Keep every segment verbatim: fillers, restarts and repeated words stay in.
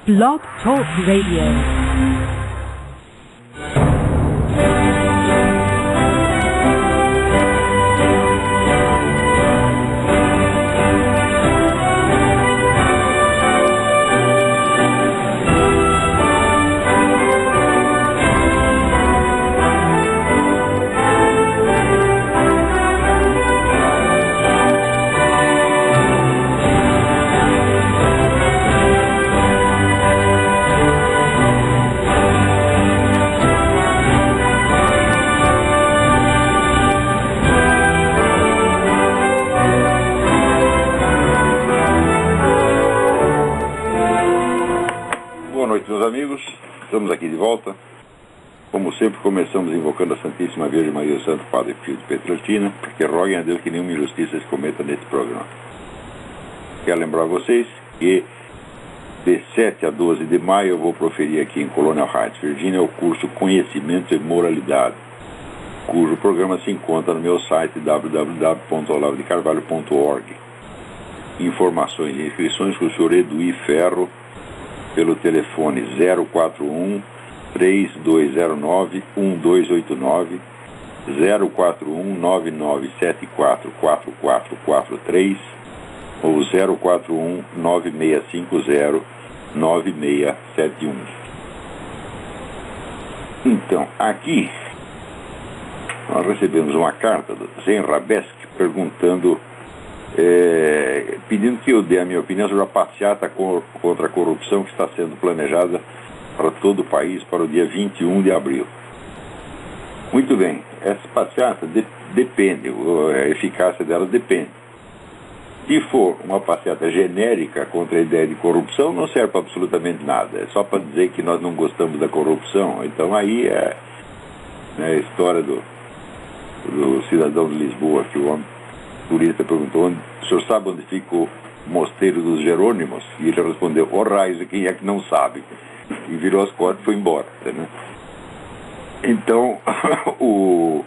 Blog Talk Radio. Estamos aqui de volta. Como sempre, começamos invocando a Santíssima Virgem Maria do Santo Padre Pio de Pietrelcina, porque roguem a Deus que nenhuma injustiça se cometa nesse programa. Quero lembrar a vocês que de sete a doze de maio eu vou proferir aqui em Colonial Heights, Virgínia, o curso Conhecimento e Moralidade, cujo programa se encontra no meu site w w w ponto olavo de carvalho ponto org. Informações e inscrições com o senhor Eduí Ferro, pelo telefone zero quatro um, três dois zero nove, um dois oito nove, zero quatro um, nove nove sete quatro, quatro quatro quatro três ou zero quatro um, nove seis cinco zero, nove seis sete um. Então, aqui nós recebemos uma carta do Zen Rabesk perguntando, É, pedindo que eu dê a minha opinião sobre a passeata contra a corrupção que está sendo planejada para todo o país para o dia vinte e um de abril. Muito bem, essa passeata de, depende, a eficácia dela depende. Se for uma passeata genérica contra a ideia de corrupção, não serve para absolutamente nada. É só para dizer que nós não gostamos da corrupção. Então aí é, é a história do, do cidadão de Lisboa, que o homem o turista perguntou, onde, o senhor sabe onde fica o mosteiro dos Jerônimos? E ele respondeu, ó raios, quem é que não sabe? E virou as costas e foi embora. Né? Então, o,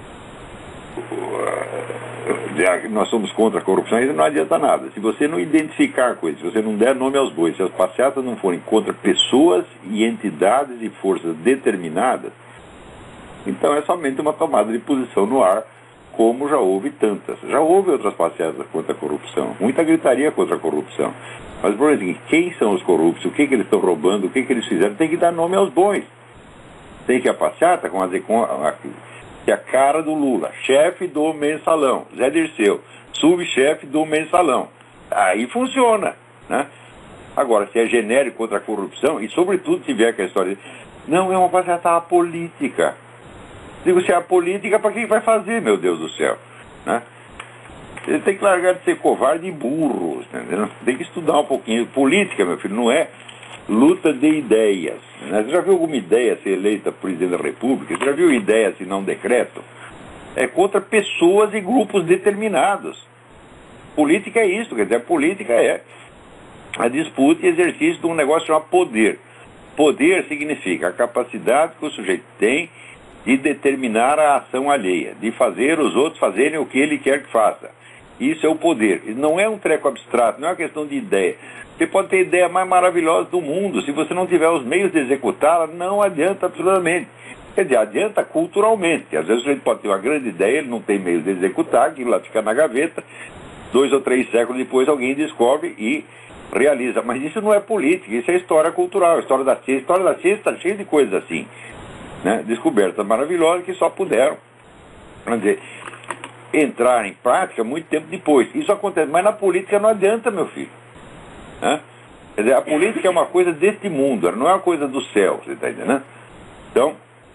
o, nós somos contra a corrupção, isso não adianta nada. Se você não identificar coisas, se você não der nome aos bois, se as passeatas não forem contra pessoas e entidades e forças determinadas, então é somente uma tomada de posição no ar, como já houve tantas. Já houve outras passeatas contra a corrupção, muita gritaria contra a corrupção. Mas o problema é o seguinte, quem são os corruptos, o que, que eles estão roubando, o que, que eles fizeram, tem que dar nome aos bois. Tem que a passeata, com a, com a, que a cara do Lula, chefe do mensalão, Zé Dirceu, subchefe do mensalão. Aí funciona, né? Agora, se é genérico contra a corrupção, e sobretudo se vier com a história de, não, é uma passeata política. Digo, se é a política, para quem vai fazer, meu Deus do céu? Né? Ele tem que largar de ser covarde e burro, entendeu? Tem que estudar um pouquinho. Política, meu filho, não é luta de ideias. Né? Você já viu alguma ideia ser eleita presidente da República? Você já viu ideia se não decreto? É contra pessoas e grupos determinados. Política é isso, quer dizer, a política é a disputa e exercício de um negócio chamado poder. Poder significa a capacidade que o sujeito tem de determinar a ação alheia, de fazer os outros fazerem o que ele quer que faça. Isso é o poder. Não é um treco abstrato, não é uma questão de ideia. Você pode ter a ideia mais maravilhosa do mundo, se você não tiver os meios de executá-la, não adianta absolutamente. Quer dizer, adianta culturalmente. Às vezes a gente pode ter uma grande ideia, ele não tem meios de executar, aquilo lá fica na gaveta, dois ou três séculos depois alguém descobre e realiza. Mas isso não é política, isso é história cultural, história da ciência. A história da ciência está cheia de coisas assim. Né, descobertas maravilhosas que só puderam, vamos dizer, entrar em prática muito tempo depois. Isso acontece, mas na política não adianta, meu filho. Né? Quer dizer, a política é uma coisa deste mundo, não é uma coisa do céu, você está entendendo? Então,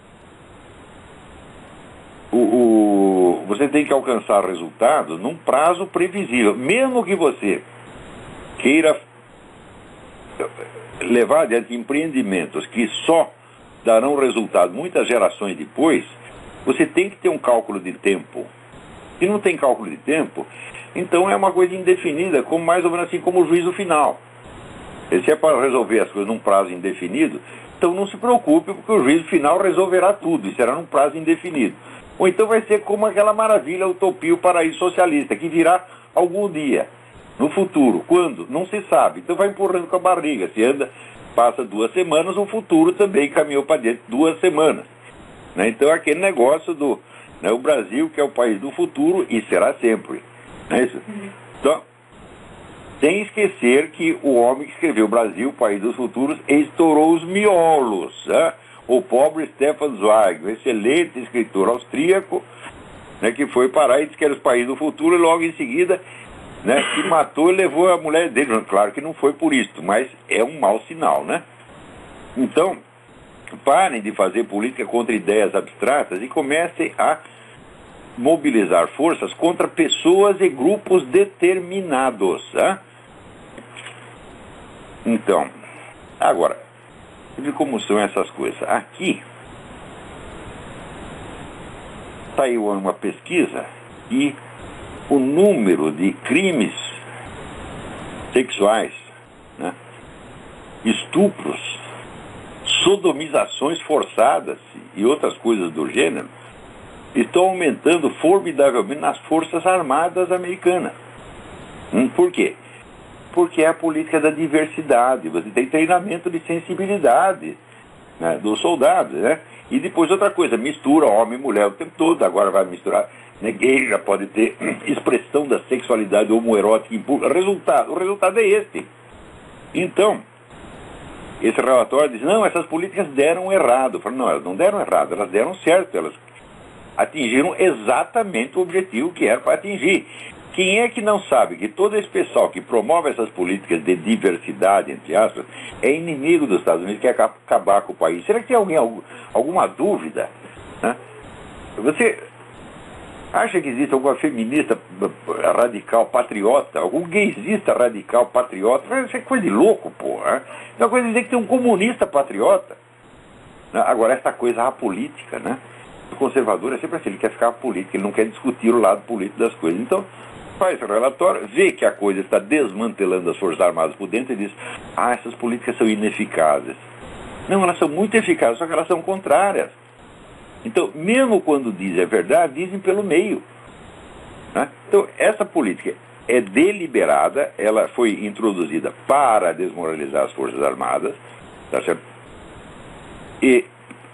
o, o, você tem que alcançar resultados num prazo previsível. Mesmo que você queira levar adiante empreendimentos que só darão resultado muitas gerações depois, você tem que ter um cálculo de tempo. Se não tem cálculo de tempo, então é uma coisa indefinida, como mais ou menos assim como o juízo final. Se é para resolver as coisas num prazo indefinido, então não se preocupe, porque o juízo final resolverá tudo, e será num prazo indefinido. Ou então vai ser como aquela maravilha, utopia, o paraíso socialista, que virá algum dia, no futuro. Quando? Não se sabe. Então vai empurrando com a barriga. Se anda passa duas semanas, o futuro também caminhou para dentro duas semanas. Né? Então, aquele negócio do... Né, o Brasil, que é o país do futuro, e será sempre. Não é isso? Então, sem esquecer que o homem que escreveu Brasil, o país dos futuros, estourou os miolos. Né? O pobre Stefan Zweig, um excelente escritor austríaco, né, que foi parar e disse que era os países do futuro, e logo em seguida, né, que matou e levou a mulher dele. Claro que não foi por isso, mas é um mau sinal, né? Então, parem de fazer política contra ideias abstratas e comecem a mobilizar forças contra pessoas e grupos determinados. Né? Então, agora, veja como são essas coisas. Aqui, saiu uma pesquisa e o número de crimes sexuais, né, estupros, sodomizações forçadas e outras coisas do gênero estão aumentando formidavelmente nas Forças Armadas Americanas. Hum, por quê? Porque é a política da diversidade. Você tem treinamento de sensibilidade, né, dos soldados, né? E depois outra coisa, mistura homem e mulher o tempo todo. Agora vai misturar, né, gay, já pode ter expressão da sexualidade homoerótica impulsa. Resultado, o resultado é este. Então, esse relatório diz, não, essas políticas deram errado. Eu falo, não, elas não deram errado, elas deram certo, elas atingiram exatamente o objetivo que era para atingir. Quem é que não sabe que todo esse pessoal que promove essas políticas de diversidade, entre aspas, é inimigo dos Estados Unidos, quer acabar com o país? Será que tem alguém, alguma dúvida? Né? Você acha que existe alguma feminista radical patriota, algum gaysista radical patriota? Isso é coisa de louco, porra. É uma coisa de dizer que tem um comunista patriota. Né? Agora, essa coisa apolítica, né? O conservador é sempre assim, ele quer ficar político, ele não quer discutir o lado político das coisas. Então, faz esse relatório, vê que a coisa está desmantelando as Forças Armadas por dentro e diz, ah, essas políticas são ineficazes. Não, elas são muito eficazes, só que elas são contrárias. Então, mesmo quando dizem a verdade, dizem pelo meio. Né? Então, essa política é deliberada, ela foi introduzida para desmoralizar as Forças Armadas, tá certo? E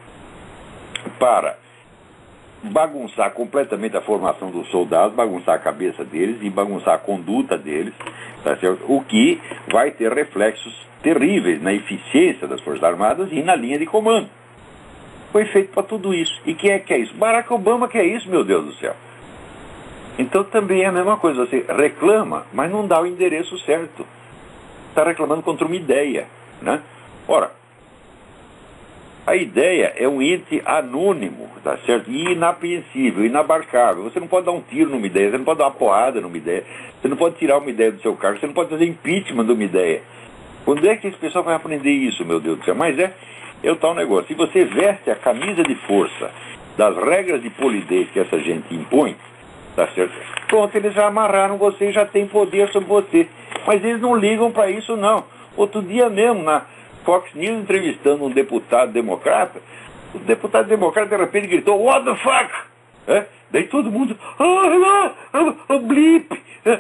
para bagunçar completamente a formação dos soldados, bagunçar a cabeça deles e bagunçar a conduta deles, tá certo? O que vai ter reflexos terríveis na eficiência das Forças Armadas e na linha de comando. Foi feito para tudo isso. E quem é que é isso? Barack Obama que é isso, meu Deus do céu. Então também é a mesma coisa, você reclama, mas não dá o endereço certo. Está reclamando contra uma ideia, né? Ora, a ideia é um ente anônimo, tá certo? E inapreensível, inabarcável. Você não pode dar um tiro numa ideia, você não pode dar uma porrada numa ideia, você não pode tirar uma ideia do seu cargo, você não pode fazer impeachment de uma ideia. Quando é que esse pessoal vai aprender isso, meu Deus do céu? Mas é, é o tal negócio. Se você veste a camisa de força das regras de polidez que essa gente impõe, tá certo? Pronto, eles já amarraram você, já tem poder sobre você. Mas eles não ligam para isso, não. Outro dia mesmo, na Fox News, entrevistando um deputado democrata, o deputado democrata de repente gritou, what the fuck? É? Daí todo mundo, ah, ah, ah, blip. É.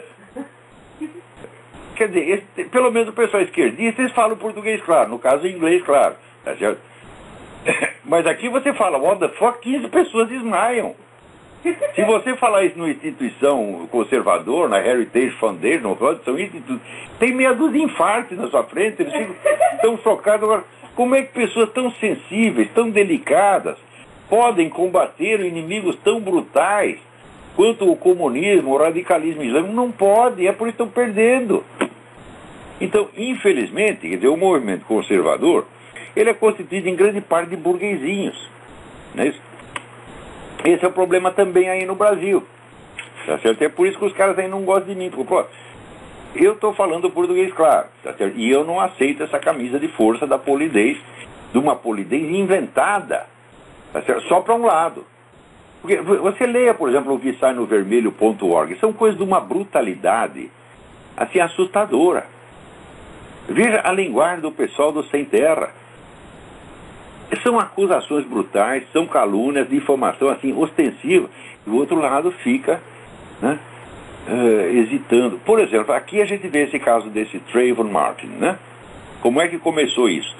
Quer dizer, esse, pelo menos o pessoal esquerdista, eles falam português claro, no caso inglês claro, tá certo? Mas aqui você fala, what the fuck, quinze pessoas desmaiam. Se você falar isso numa instituição conservadora, na Heritage Foundation, são institutos, tem meia dúzia de infartos na sua frente, eles ficam tão chocados. Agora, como é que pessoas tão sensíveis, tão delicadas, podem combater inimigos tão brutais quanto o comunismo, o radicalismo islâmico? Não pode, é por isso que estão perdendo. Então, infelizmente, quer dizer, o movimento conservador, ele é constituído em grande parte de burguesinhos, não é isso? Esse é o problema também aí no Brasil. Tá certo? É por isso que os caras aí não gostam de mim. Porque, pô, eu estou falando português claro. Tá certo? E eu não aceito essa camisa de força da polidez, de uma polidez inventada, tá certo? Só para um lado. Porque você leia, por exemplo, o que sai no vermelho ponto org. São coisas de uma brutalidade assim assustadora. Veja a linguagem do pessoal do Sem Terra. São acusações brutais, são calúnias, difamação assim, ostensiva. E o outro lado fica, né, uh, hesitando. Por exemplo, aqui a gente vê esse caso desse Trayvon Martin, né? Como é que começou isto?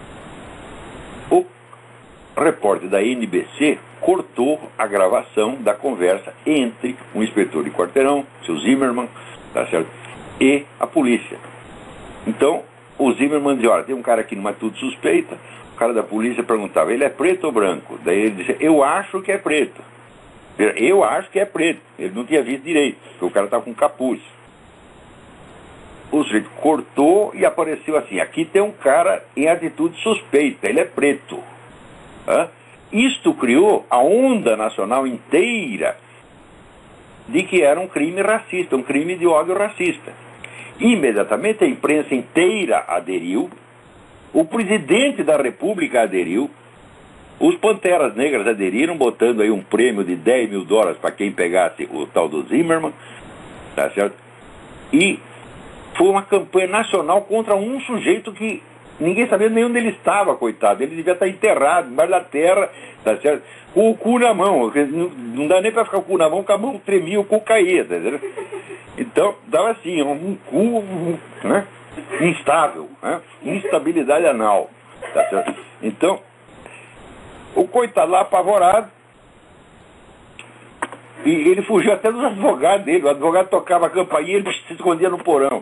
O repórter da N B C cortou a gravação da conversa entre um inspetor de quarteirão, seu Zimmerman, tá certo? E a polícia. Então, o Zimmerman dizia, olha, tem um cara aqui numa atitude suspeita. O cara da polícia perguntava, ele é preto ou branco? Daí ele dizia, eu acho que é preto. Eu acho que é preto. Ele não tinha visto direito, porque o cara estava com capuz. O sujeito cortou e apareceu assim, aqui tem um cara em atitude suspeita, ele é preto. Hã? Isto criou a onda nacional inteira de que era um crime racista, um crime de ódio racista. Imediatamente a imprensa inteira aderiu, o presidente da República aderiu, os Panteras Negras aderiram, botando aí um prêmio de dez mil dólares para quem pegasse o tal do Zimmerman, tá certo? E foi uma campanha nacional contra um sujeito que ninguém sabia nem onde ele estava, coitado. Ele devia estar enterrado embaixo da terra, tá certo? Com o cu na mão. Não, não dá nem para ficar com o cu na mão, porque a mão tremia, o cu caía, tá certo? Então, dava assim, um cu, né? Instável, né? Instabilidade anal, tá certo? Então, o coitado lá apavorado, e ele fugiu até dos advogados dele. O advogado tocava a campainha e ele se escondia no porão.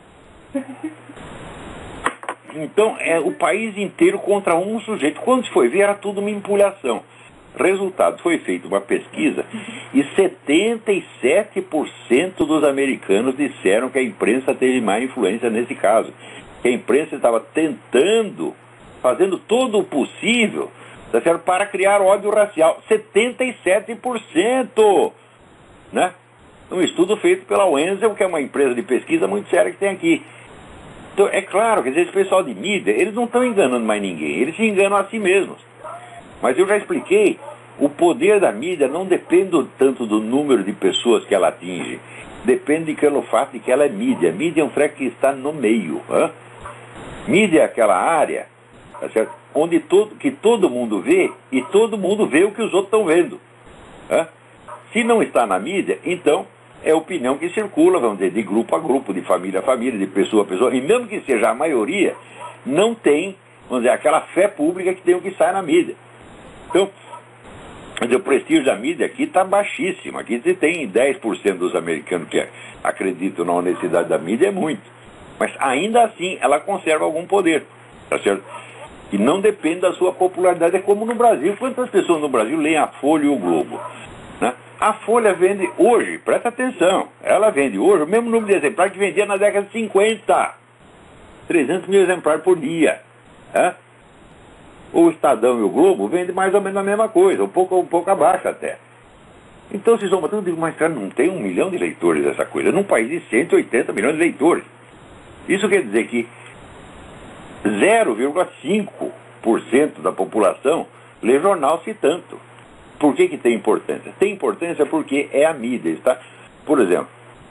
Então, é o país inteiro contra um sujeito. Quando se foi ver, era tudo uma empulhação. Resultado, foi feita uma pesquisa e setenta e sete por cento dos americanos disseram que a imprensa teve má influência nesse caso. Que a imprensa estava tentando, fazendo todo o possível, tá certo, para criar ódio racial. setenta e sete por cento! Né? Um estudo feito pela Wenzel, que é uma empresa de pesquisa muito séria que tem aqui. Então, é claro que esse pessoal de mídia, eles não estão enganando mais ninguém, eles se enganam a si mesmos. Mas eu já expliquei, o poder da mídia não depende tanto do número de pessoas que ela atinge, depende pelo fato de que ela é mídia. Mídia é um treco que está no meio. Hein? Mídia é aquela área, tá certo? Onde todo, que todo mundo vê e todo mundo vê o que os outros estão vendo. Hein? Se não está na mídia, então é opinião que circula, vamos dizer, de grupo a grupo, de família a família, de pessoa a pessoa, e mesmo que seja a maioria, não tem, vamos dizer, aquela fé pública que tem o que sai na mídia. Então, o prestígio da mídia aqui está baixíssimo. Aqui você tem dez por cento dos americanos que acreditam na honestidade da mídia, é muito. Mas ainda assim, ela conserva algum poder, tá certo? E não depende da sua popularidade. É como no Brasil. Quantas pessoas no Brasil leem a Folha e o Globo? Né? A Folha vende hoje, presta atenção, ela vende hoje o mesmo número de exemplares que vendia na década de cinquenta. trezentos mil exemplares por dia. Né? O Estadão e o Globo vendem mais ou menos a mesma coisa, um pouco, um pouco abaixo até. Então vocês vão batendo, eu digo, mas cara, não tem um milhão de leitores essa coisa, num país de cento e oitenta milhões de leitores. Isso quer dizer que zero vírgula cinco por cento da população lê jornal, se tanto. Por que que tem importância? Tem importância porque é a mídia, está? Por exemplo,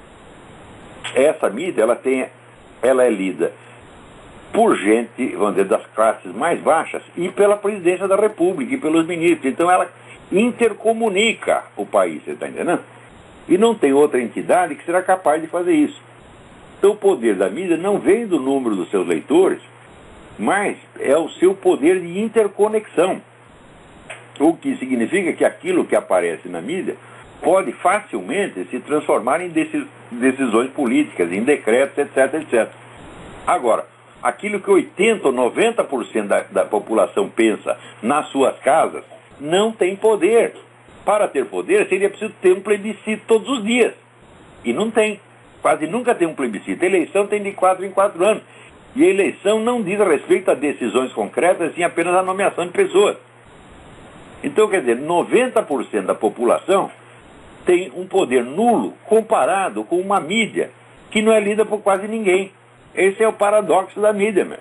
essa mídia, ela, tem, ela é lida por gente, vamos dizer, das classes mais baixas e pela presidência da República e pelos ministros. Então ela intercomunica o país, você está entendendo? E não tem outra entidade que será capaz de fazer isso. Então o poder da mídia não vem do número dos seus leitores, mas é o seu poder de interconexão. O que significa que aquilo que aparece na mídia pode facilmente se transformar em decisões políticas, em decretos, etc, etcétera. Agora, aquilo que oitenta ou noventa por cento da, da população pensa nas suas casas, não tem poder. Para ter poder, seria preciso ter um plebiscito todos os dias. E não tem. Quase nunca tem um plebiscito. A eleição tem de quatro em quatro anos. E a eleição não diz respeito a decisões concretas, sim apenas a nomeação de pessoas. Então, quer dizer, noventa por cento da população tem um poder nulo comparado com uma mídia que não é lida por quase ninguém. Esse é o paradoxo da mídia, meu.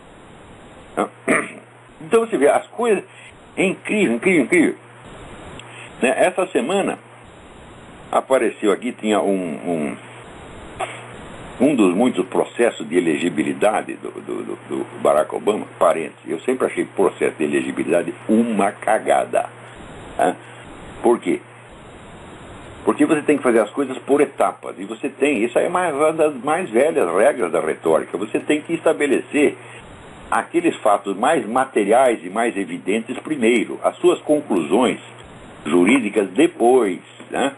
Então você vê, as coisas... É incrível, incrível, incrível. Né? Essa semana apareceu aqui, tinha um, um, um dos muitos processos de elegibilidade do, do, do, do Barack Obama, parentes. Eu sempre achei processo de elegibilidade uma cagada. Né? Por quê? Porque você tem que fazer as coisas por etapas. E você tem, isso aí é uma das mais velhas regras da retórica. Você tem que estabelecer aqueles fatos mais materiais e mais evidentes primeiro, as suas conclusões jurídicas depois, né?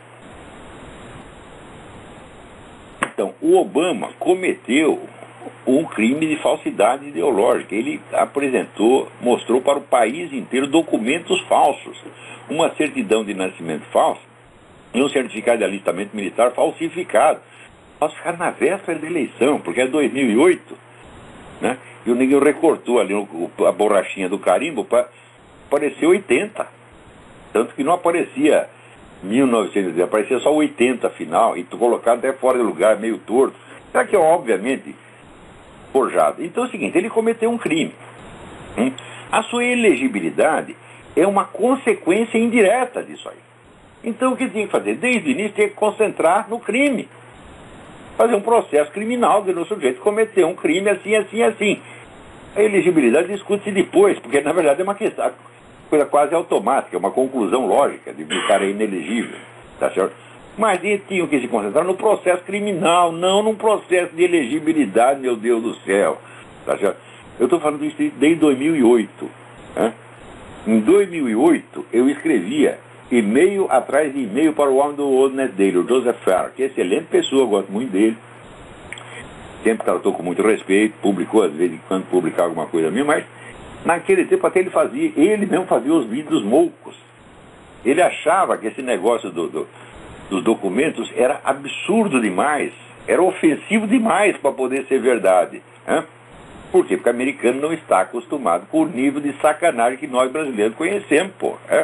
Então, o Obama cometeu um crime de falsidade ideológica. Ele apresentou, mostrou para o país inteiro documentos falsos, uma certidão de nascimento falsa e um certificado de alistamento militar falsificado. Falsificado na véspera da eleição, porque é dois mil e oito, né? E o ninguém recortou ali a borrachinha do carimbo para aparecer oitenta. Tanto que não aparecia mil e novecentos, aparecia só oitenta final, e colocado até fora de lugar, meio torto. Será que é obviamente forjado? Então é o seguinte, ele cometeu um crime. Hum? A sua elegibilidade é uma consequência indireta disso aí. Então o que tinha que fazer? Desde o início tinha que concentrar no crime. Fazer um processo criminal de no sujeito cometer um crime assim, assim, assim. A elegibilidade discute-se depois, porque na verdade é uma questão, coisa quase automática, uma conclusão lógica de que o cara é inelegível, tá certo? Mas eles tinham que se concentrar no processo criminal, não num processo de elegibilidade, meu Deus do céu, tá certo? Eu estou falando isso desde dois mil e oito, né? Em dois mil e oito eu escrevia e-mail atrás de e-mail para o homem do Old Net Daily, o Joseph Farr, que é excelente pessoa, gosto muito dele, sempre tratou com muito respeito, publicou às vezes quando publicava alguma coisa minha, mas naquele tempo até ele fazia, ele mesmo fazia os vídeos moucos. Ele achava que esse negócio do, do, dos documentos era absurdo demais, era ofensivo demais para poder ser verdade, né? Por quê? Porque o americano não está acostumado com o nível de sacanagem que nós brasileiros conhecemos, pô, né?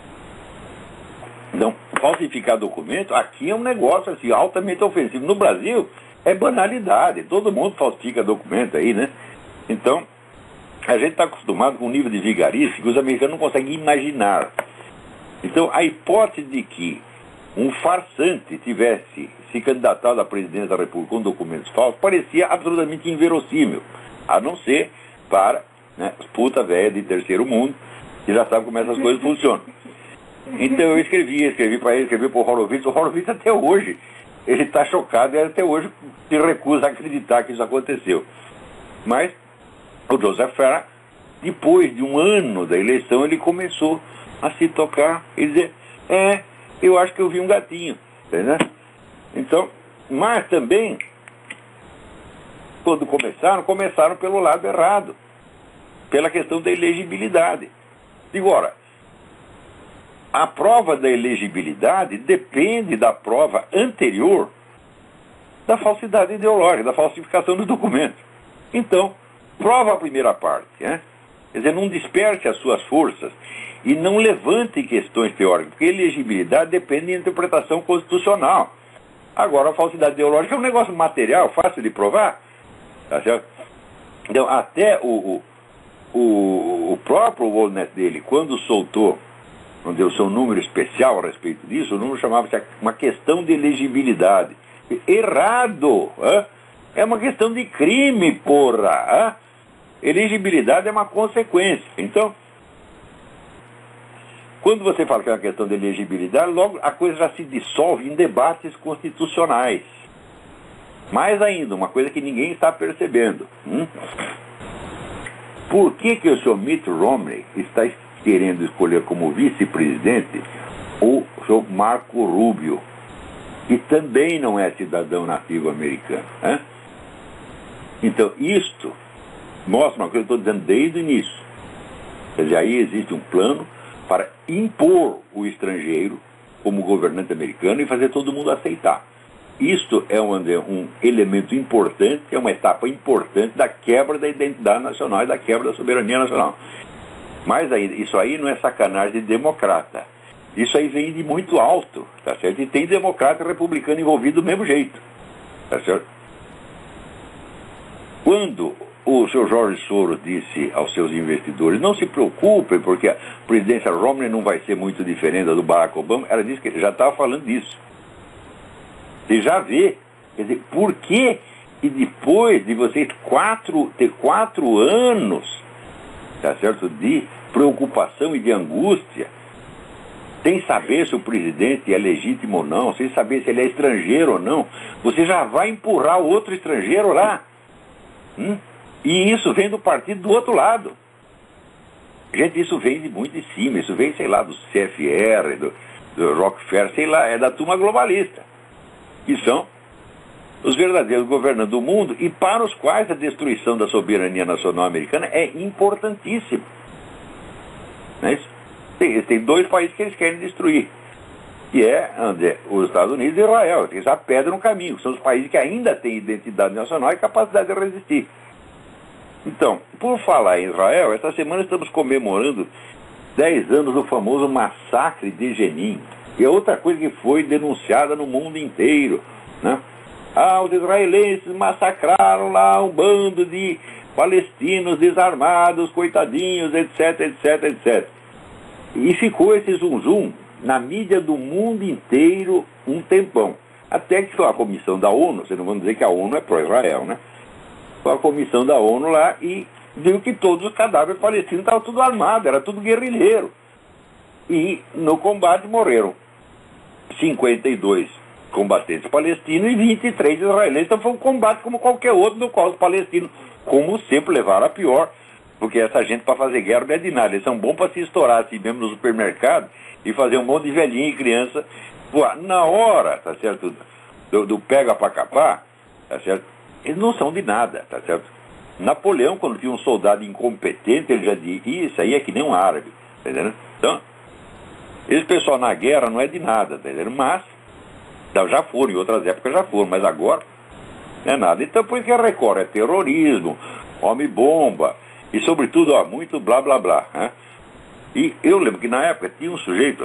Então, falsificar documento aqui é um negócio assim, altamente ofensivo. No Brasil é banalidade, todo mundo falsifica documento aí, né? Então, a gente está acostumado com um nível de vigarice que os americanos não conseguem imaginar. Então, a hipótese de que um farsante tivesse se candidatado à presidência da República com documentos falsos parecia absolutamente inverossímil, a não ser para, né, os puta velha de terceiro mundo, que já sabe como essas coisas funcionam. Então eu escrevi, escrevi para ele, escrevi para o Horowitz. O Horowitz até hoje, ele está chocado e até hoje se recusa a acreditar que isso aconteceu. Mas o Joseph Farr, depois de um ano da eleição, ele começou a se tocar e dizer, é, eu acho que eu vi um gatinho, entendeu? Então, mas também, quando começaram, começaram pelo lado errado, pela questão da elegibilidade. Agora, a prova da elegibilidade depende da prova anterior da falsidade ideológica, da falsificação do documento. Então, prova a primeira parte, né? Quer dizer, não desperte as suas forças e não levante questões teóricas, porque elegibilidade depende de interpretação constitucional. Agora, a falsidade ideológica é um negócio material, fácil de provar, tá certo? Então, até o, o, o, o próprio Old Net dele, quando soltou, não deu seu número especial a respeito disso, o número chamava-se uma questão de elegibilidade. Errado! Hein? É uma questão de crime, porra! Hein? Elegibilidade é uma consequência. Então, quando você fala que é uma questão de elegibilidade, logo a coisa já se dissolve em debates constitucionais. Mais ainda, uma coisa que ninguém está percebendo. Hum? Por que que o senhor Mitt Romney está querendo escolher como vice-presidente o senhor Marco Rubio, que também não é cidadão nativo americano, né? Então, isto mostra uma coisa que eu estou dizendo desde o início. Quer dizer, aí existe um plano para impor o estrangeiro como governante americano e fazer todo mundo aceitar. Isto é um, um elemento importante, é uma etapa importante da quebra da identidade nacional e da quebra da soberania nacional. Mas aí, isso aí não é sacanagem de democrata. Isso aí vem de muito alto, tá certo? E tem democrata e republicano envolvido do mesmo jeito, tá certo? Quando o senhor Jorge Soros disse aos seus investidores, não se preocupem, porque a presidência Romney não vai ser muito diferente da do Barack Obama, ela disse que ele já estava falando disso. Você já vê, quer dizer, por que e depois de vocês quatro, ter quatro anos, tá certo, de preocupação e de angústia, sem saber se o presidente é legítimo ou não, sem saber se ele é estrangeiro ou não, você já vai empurrar o outro estrangeiro lá. Hum? E isso vem do partido do outro lado. Gente, isso vem de muito de cima, isso vem, sei lá, do C F R, do, do Rockefeller, sei lá, é da turma globalista. Que são os verdadeiros governantes do mundo e para os quais a destruição da soberania nacional americana é importantíssima. Não é isso? Tem, tem dois países que eles querem destruir, que é André, os Estados Unidos e Israel. Eles a pedra no caminho, são os países que ainda têm identidade nacional e capacidade de resistir. Então, por falar em Israel, esta semana estamos comemorando dez anos do famoso massacre de Jenin, que é outra coisa que foi denunciada no mundo inteiro, né? Ah, os israelenses massacraram lá um bando de palestinos desarmados, coitadinhos, etc, etc, etcétera. E ficou esse zum zum na mídia do mundo inteiro um tempão. Até que foi a comissão da ONU, vocês não vão dizer que a ONU é pró-Israel, né? Foi a comissão da ONU lá e viu que todos os cadáveres palestinos estavam tudo armados, era tudo guerrilheiro. E no combate morreram cinquenta e dois combatentes palestinos e vinte e três israelenses. Então foi um combate como qualquer outro, no qual os palestinos, como sempre, levaram a pior, porque essa gente para fazer guerra não é de nada. Eles são bons para se estourar assim mesmo no supermercado e fazer um monte de velhinho e criança voar. Na hora, tá certo, do, do pega para capar, tá certo, eles não são de nada, tá certo. Napoleão, quando tinha um soldado incompetente, ele já dizia, isso aí é que nem um árabe, tá entendendo? Então, esse pessoal na guerra não é de nada, tá entendendo? Mas já foram, em outras épocas já foram, mas agora não é nada. Então, por isso que a Record é terrorismo, homem-bomba, e sobretudo, ó, muito blá blá blá, né? E eu lembro que na época tinha um sujeito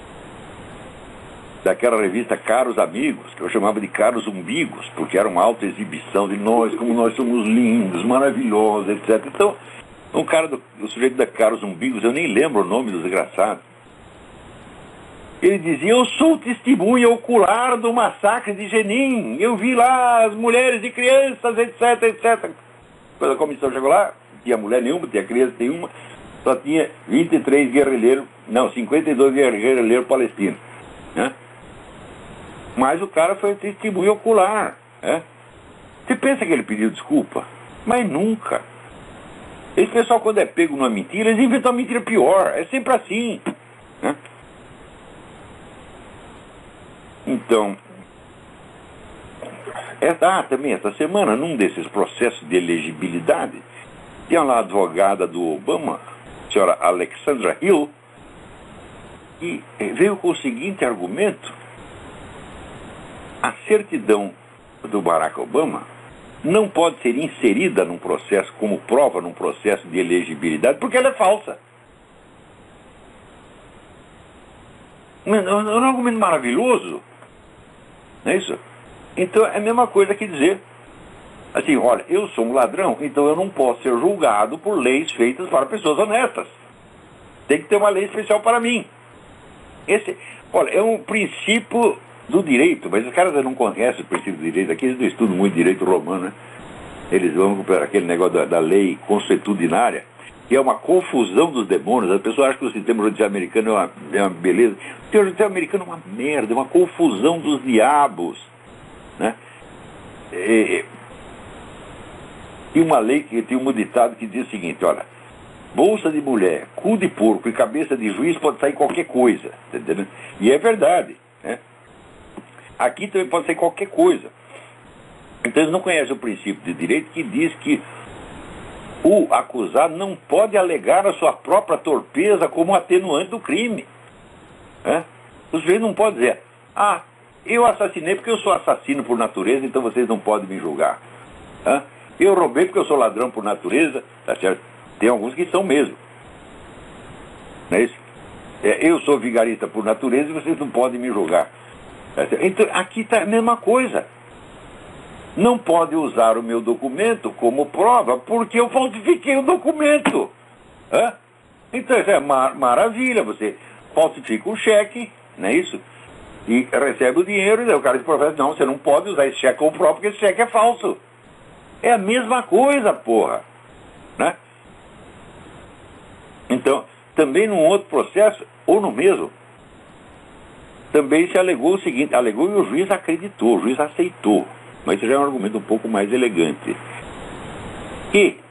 daquela revista Caros Amigos, que eu chamava de Caros Umbigos, porque era uma autoexibição de nós, como nós somos lindos, maravilhosos, etcétera. Então, um cara do o sujeito da Caros Umbigos, eu nem lembro o nome do desgraçado, ele dizia, eu sou testemunha ocular do massacre de Jenin, eu vi lá as mulheres e crianças, etc, etcétera. Quando a comissão chegou lá, não tinha mulher nenhuma, tinha criança nenhuma, só tinha vinte e três guerrilheiros, não, cinquenta e dois guerrilheiros palestinos, né? Mas o cara foi testemunha ocular, né? Você pensa que ele pediu desculpa? Mas nunca. Esse pessoal, quando é pego numa mentira, eles inventam uma mentira pior, é sempre assim, né? Então, essa, ah, também essa semana, num desses processos de elegibilidade, tinha lá a advogada do Obama, a senhora Alexandra Hill, e veio com o seguinte argumento: a certidão do Barack Obama não pode ser inserida num processo, como prova num processo de elegibilidade, porque ela é falsa. É um argumento maravilhoso, não é isso? Então é a mesma coisa que dizer assim, olha, eu sou um ladrão, então eu não posso ser julgado por leis feitas para pessoas honestas. Tem que ter uma lei especial para mim. Esse, olha, é um princípio do direito, mas os caras não conhecem o princípio do direito, aqui eles não estudam muito direito romano, né? Eles vão para aquele negócio da, da lei consuetudinária, que é uma confusão dos demônios. As pessoas acham que o sistema judicial americano é uma, é uma beleza. O sistema judicial americano é uma merda, é uma confusão dos diabos, né? E, e uma lei, que tem um ditado que diz o seguinte, olha, bolsa de mulher, cu de porco e cabeça de juiz pode sair qualquer coisa, entendeu? E é verdade, né? Aqui também pode ser qualquer coisa. Então eles não conhecem o princípio de direito, que diz que o acusado não pode alegar a sua própria torpeza como atenuante do crime, né? Os juízes não podem dizer, ah, eu assassinei porque eu sou assassino por natureza, então vocês não podem me julgar, né? Eu roubei porque eu sou ladrão por natureza, tá certo? Tem alguns que são mesmo, não é isso? É, eu sou vigarista por natureza e vocês não podem me julgar. Então, aqui está a mesma coisa. Não pode usar o meu documento como prova porque eu falsifiquei o documento. Hã? Então, isso é mar maravilha. Você falsifica o cheque, não é isso? E recebe o dinheiro e daí o cara diz, professor, não, você não pode usar esse cheque como prova porque esse cheque é falso. É a mesma coisa, porra, né? Então, também num outro processo, ou no mesmo, também se alegou o seguinte, alegou e o juiz acreditou, o juiz aceitou, mas isso já é um argumento um pouco mais elegante, que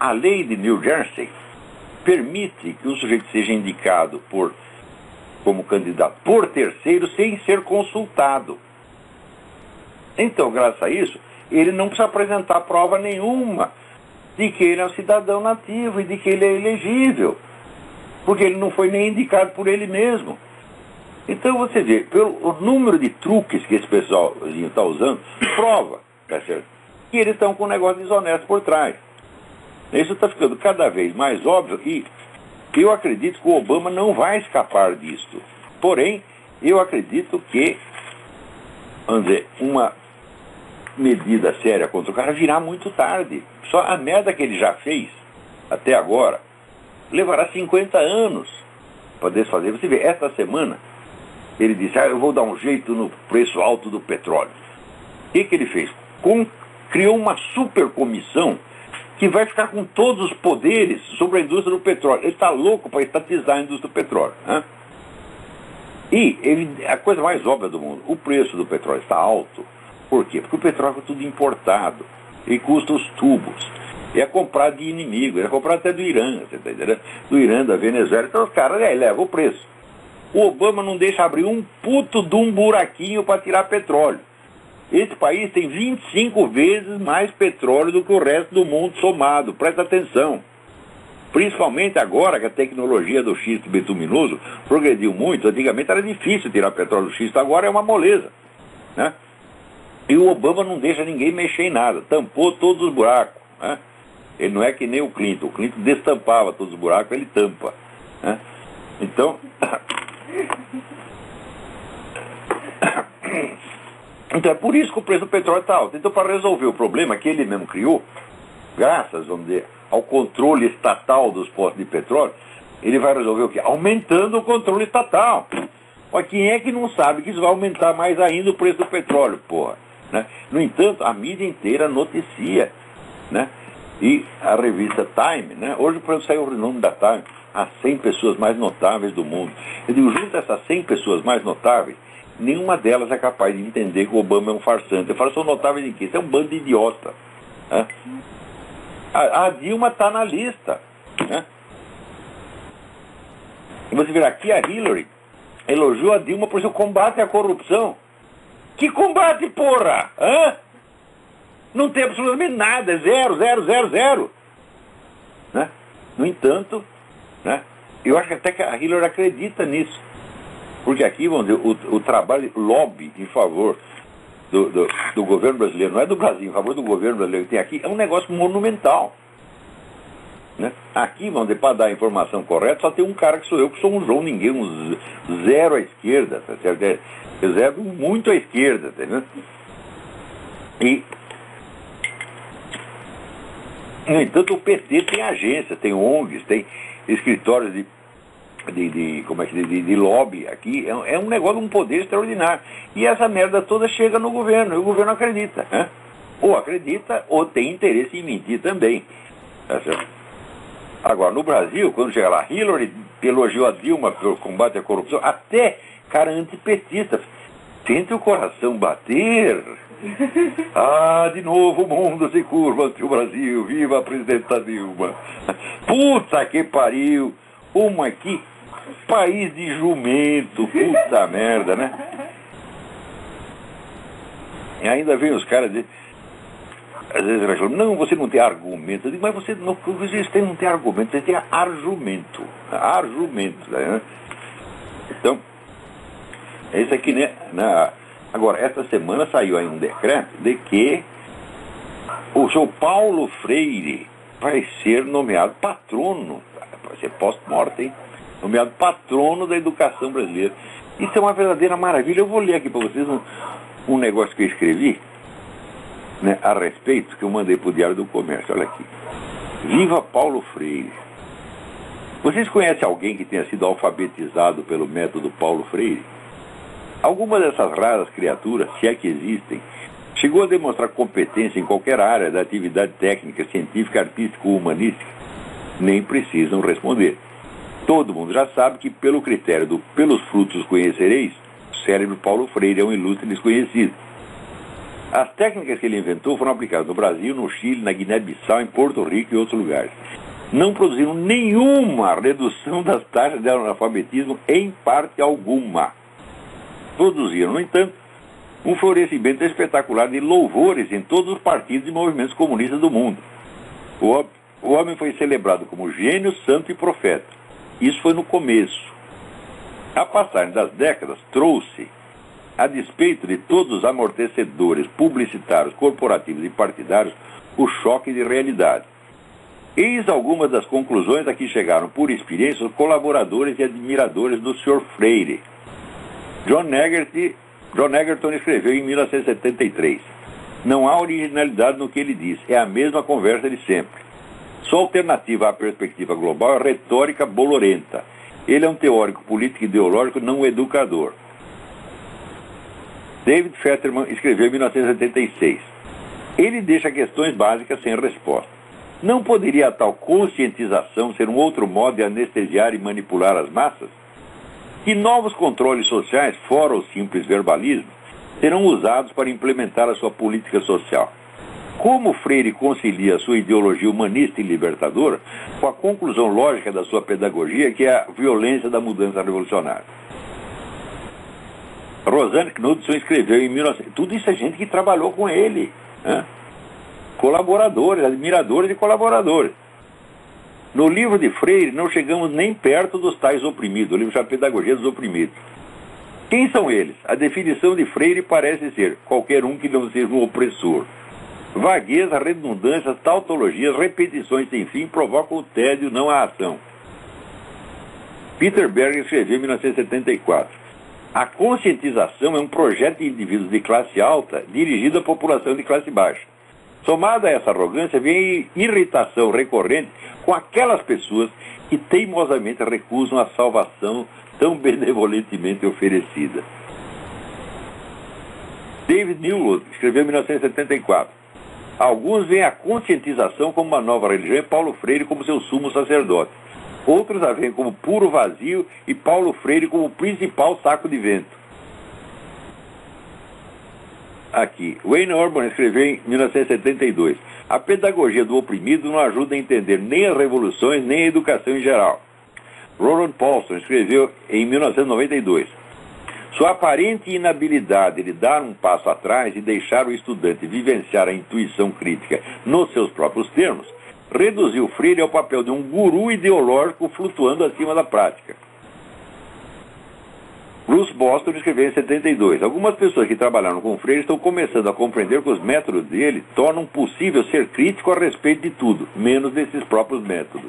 a lei de New Jersey permite que um sujeito seja indicado por, como candidato por terceiro sem ser consultado. Então, graças a isso, ele não precisa apresentar prova nenhuma de que ele é um cidadão nativo e de que ele é elegível, porque ele não foi nem indicado por ele mesmo. Então você vê, pelo o número de truques que esse pessoal está usando, prova, tá certo, que eles estão com um negócio desonesto por trás. Isso está ficando cada vez mais óbvio e eu acredito que o Obama não vai escapar disso. Porém, eu acredito que, vamos dizer, uma medida séria contra o cara virá muito tarde. Só a merda que ele já fez até agora levará cinquenta anos para desfazer. Você vê, esta semana ele disse, ah, eu vou dar um jeito no preço alto do petróleo. O que, que ele fez? Com, criou uma super comissão que vai ficar com todos os poderes sobre a indústria do petróleo. Ele está louco para estatizar a indústria do petróleo. Né? E ele, a coisa mais óbvia do mundo, o preço do petróleo está alto. Por quê? Porque o petróleo é tudo importado e custa os tubos. É comprado de inimigo, é comprado até do Irã, você tá entendendo? Do Irã, da Venezuela. Então os caras é, levam o preço. O Obama não deixa abrir um puto de um buraquinho para tirar petróleo. Esse país tem vinte e cinco vezes mais petróleo do que o resto do mundo somado. Presta atenção. Principalmente agora que a tecnologia do xisto bituminoso progrediu muito. Antigamente era difícil tirar petróleo do xisto, agora é uma moleza. Né? E o Obama não deixa ninguém mexer em nada. Tampou todos os buracos. Né? Ele não é que nem o Clinton. O Clinton destampava todos os buracos, ele tampa. Né? Então... Então é por isso que o preço do petróleo está alto. Então, para resolver o problema que ele mesmo criou, graças, vamos dizer, ao controle estatal dos postos de petróleo, ele vai resolver o quê? Aumentando o controle estatal. Mas quem é que não sabe que isso vai aumentar mais ainda o preço do petróleo, porra? Né? No entanto, a mídia inteira noticia, né? E a revista Time, né? Hoje, por exemplo, saiu o nome da Time, as cem pessoas mais notáveis do mundo. Eu digo, junto a essas cem pessoas mais notáveis, nenhuma delas é capaz de entender que o Obama é um farsante. Eu falo, são notáveis em quê? Isso é um bando de idiota. Né? A, a Dilma está na lista. Né? E você vê aqui, a Hillary elogiou a Dilma por seu combate à corrupção. Que combate, porra? Hã? Não tem absolutamente nada, é zero, zero, zero, zero. Né? No entanto, né, eu acho que até que a Hillary acredita nisso. Porque aqui, vamos dizer, o, o trabalho de lobby em favor do, do, do governo brasileiro, não é do Brasil, em favor do governo brasileiro que tem aqui, é um negócio monumental. Né? Aqui, vamos dizer, para dar a informação correta, só tem um cara que sou eu, que sou um João Ninguém, um zero à esquerda, tá certo? É, zero muito à esquerda, tá vendo? E, no entanto, o P T tem agência, tem O N Gs, tem escritórios de De, de, como é que de, de lobby aqui, é, é um negócio, um poder extraordinário. E essa merda toda chega no governo, e o governo acredita. Né? Ou acredita, ou tem interesse em mentir também. Tá certo? Agora, no Brasil, quando chega lá, Hillary elogiou a Dilma pelo combate à corrupção, até cara antipetista. Tente o coração bater. Ah, de novo o mundo se curva ante o Brasil. Viva a presidenta Dilma. Puta que pariu. Uma aqui, país de jumento, puta merda, né? E ainda vem os caras dizer, às vezes eles falam, não, você não tem argumento. Eu digo, mas você não, vocês têm, não tem argumento, você tem argumento. Argumento, né? Então, é isso aqui, né? Na, agora, essa semana saiu aí um decreto de que o senhor Paulo Freire vai ser nomeado patrono, vai ser pós-mortem, nomeado patrono da educação brasileira. Isso é uma verdadeira maravilha. Eu vou ler aqui para vocês um, um negócio que eu escrevi, né, a respeito, que eu mandei para o Diário do Comércio. Olha aqui. Viva Paulo Freire. Vocês conhecem alguém que tenha sido alfabetizado pelo método Paulo Freire? Alguma dessas raras criaturas, se é que existem, chegou a demonstrar competência em qualquer área da atividade técnica, científica, artística ou humanística? Nem precisam responder. Todo mundo já sabe que, pelo critério do pelos frutos conhecereis, o cérebro Paulo Freire é um ilustre desconhecido. As técnicas que ele inventou foram aplicadas no Brasil, no Chile, na Guiné-Bissau, em Porto Rico e outros lugares. Não produziram nenhuma redução das taxas de analfabetismo em parte alguma. Produziram, no entanto, um florescimento espetacular de louvores em todos os partidos e movimentos comunistas do mundo. O, o homem foi celebrado como gênio, santo e profeta. Isso foi no começo. A passagem das décadas trouxe, a despeito de todos os amortecedores publicitários, corporativos e partidários, o choque de realidade. Eis algumas das conclusões a que chegaram por experiência os colaboradores e admiradores do senhor Freire. John Egerton, John Egerton escreveu em mil novecentos e setenta e três. Não há originalidade no que ele diz, é a mesma conversa de sempre. Sua alternativa à perspectiva global é retórica bolorenta. Ele é um teórico político e ideológico, não um educador. David Fetterman escreveu em mil novecentos e setenta e seis. Ele deixa questões básicas sem resposta. Não poderia a tal conscientização ser um outro modo de anestesiar e manipular as massas? Que novos controles sociais, fora o simples verbalismo, serão usados para implementar a sua política social? Como Freire concilia a sua ideologia humanista e libertadora com a conclusão lógica da sua pedagogia, que é a violência da mudança revolucionária? Rosanne Knudson escreveu em mil e novecentos... Tudo isso é gente que trabalhou com ele. Né? Colaboradores, admiradores e colaboradores. No livro de Freire, não chegamos nem perto dos tais oprimidos. O livro chama Pedagogia dos Oprimidos. Quem são eles? A definição de Freire parece ser qualquer um que não seja um opressor. Vagueza, redundâncias, tautologias, repetições sem fim provocam o tédio, não a ação. Peter Berger escreveu em mil novecentos e setenta e quatro. A conscientização é um projeto de indivíduos de classe alta dirigido à população de classe baixa. Somada a essa arrogância, vem a irritação recorrente com aquelas pessoas que teimosamente recusam a salvação tão benevolentemente oferecida. David Newwood escreveu em mil novecentos e setenta e quatro. Alguns veem a conscientização como uma nova religião e Paulo Freire como seu sumo sacerdote. Outros a veem como puro vazio e Paulo Freire como o principal saco de vento. Aqui, Wayne Orban escreveu em mil novecentos e setenta e dois. A pedagogia do oprimido não ajuda a entender nem as revoluções, nem a educação em geral. Roland Paulson escreveu em mil novecentos e noventa e dois. Sua aparente inabilidade de dar um passo atrás e deixar o estudante vivenciar a intuição crítica nos seus próprios termos, reduziu Freire ao papel de um guru ideológico flutuando acima da prática. Bruce Boston escreveu em setenta e dois. Algumas pessoas que trabalharam com Freire estão começando a compreender que os métodos dele tornam possível ser crítico a respeito de tudo, menos desses próprios métodos.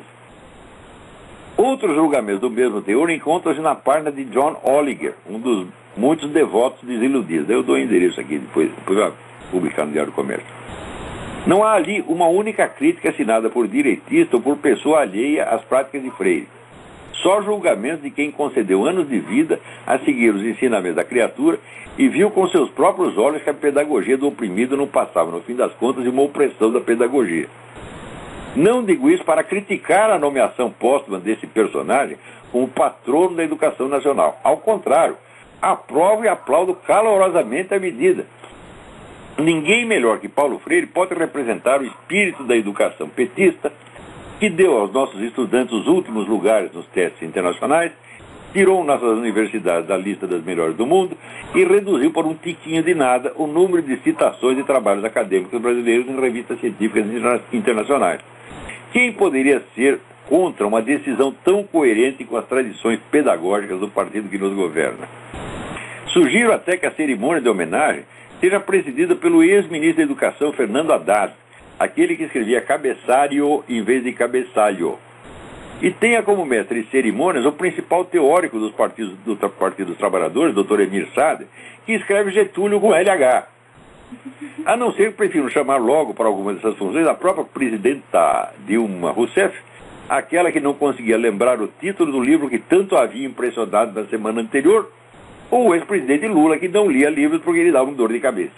Outros julgamentos do mesmo teor encontram-se na página de John Oliger, um dos muitos devotos desiludidos. Eu dou o endereço aqui, depois, depois vai publicar no Diário do Comércio. Não há ali uma única crítica assinada por direitista ou por pessoa alheia às práticas de Freire. Só julgamentos de quem concedeu anos de vida a seguir os ensinamentos da criatura e viu com seus próprios olhos que a pedagogia do oprimido não passava, no fim das contas, de uma opressão da pedagogia. Não digo isso para criticar a nomeação póstuma desse personagem como patrono da educação nacional. Ao contrário, aprovo e aplaudo calorosamente a medida. Ninguém melhor que Paulo Freire pode representar o espírito da educação petista, que deu aos nossos estudantes os últimos lugares nos testes internacionais, tirou nossas universidades da lista das melhores do mundo e reduziu por um tiquinho de nada o número de citações de trabalhos acadêmicos brasileiros em revistas científicas internacionais. Quem poderia ser contra uma decisão tão coerente com as tradições pedagógicas do partido que nos governa? Sugiro até que a cerimônia de homenagem seja presidida pelo ex-ministro da Educação, Fernando Haddad, aquele que escrevia cabeçalho em vez de cabeçalho. E tenha como mestre de cerimônias o principal teórico dos partidos, do Partido dos Trabalhadores, doutor Emir Sade, que escreve Getúlio com L H. A não ser que prefiram chamar logo para algumas dessas funções a própria presidenta Dilma Rousseff, aquela que não conseguia lembrar o título do livro que tanto havia impressionado na semana anterior, ou o ex-presidente Lula, que não lia livros porque ele dava um dor de cabeça.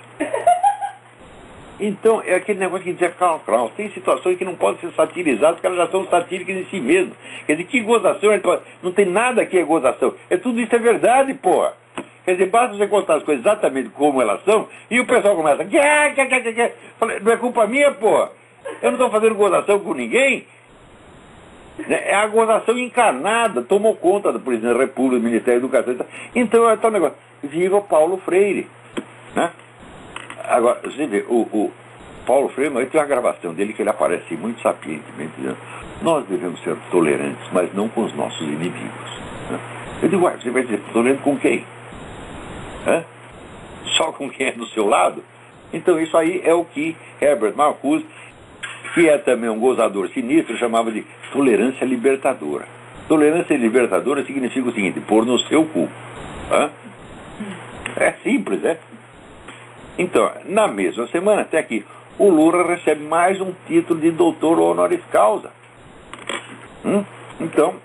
Então, é aquele negócio que dizia Karl Kraus, tem situações que não podem ser satirizadas, porque elas já são satíricas em si mesmas. Quer dizer, que gozação, não tem nada que é gozação. É tudo isso é verdade, porra. Quer dizer, basta você contar as coisas exatamente como elas são, e o pessoal começa, quer, quer, quer, quer. Falei, não é culpa minha, pô. Eu não estou fazendo gozação com ninguém. É a gozação encarnada, tomou conta do presidente da República, do Ministério da Educação. Então é tal negócio. Viva Paulo Freire. Né? Agora, você vê, o, o Paulo Freire, mas tem uma gravação dele que ele aparece muito sapientemente, dizendo, nós devemos ser tolerantes, mas não com os nossos inimigos. Né? Eu digo, uai, você vai ser tolerante com quem? Hã? Só com quem é do seu lado? Então isso aí é o que Herbert Marcuse, que é também um gozador sinistro, chamava de tolerância libertadora. Tolerância libertadora significa o seguinte, pôr no seu cu. Hã? É simples, é? Então, na mesma semana, até aqui, o Lula recebe mais um título de doutor honoris causa. Hum? Então,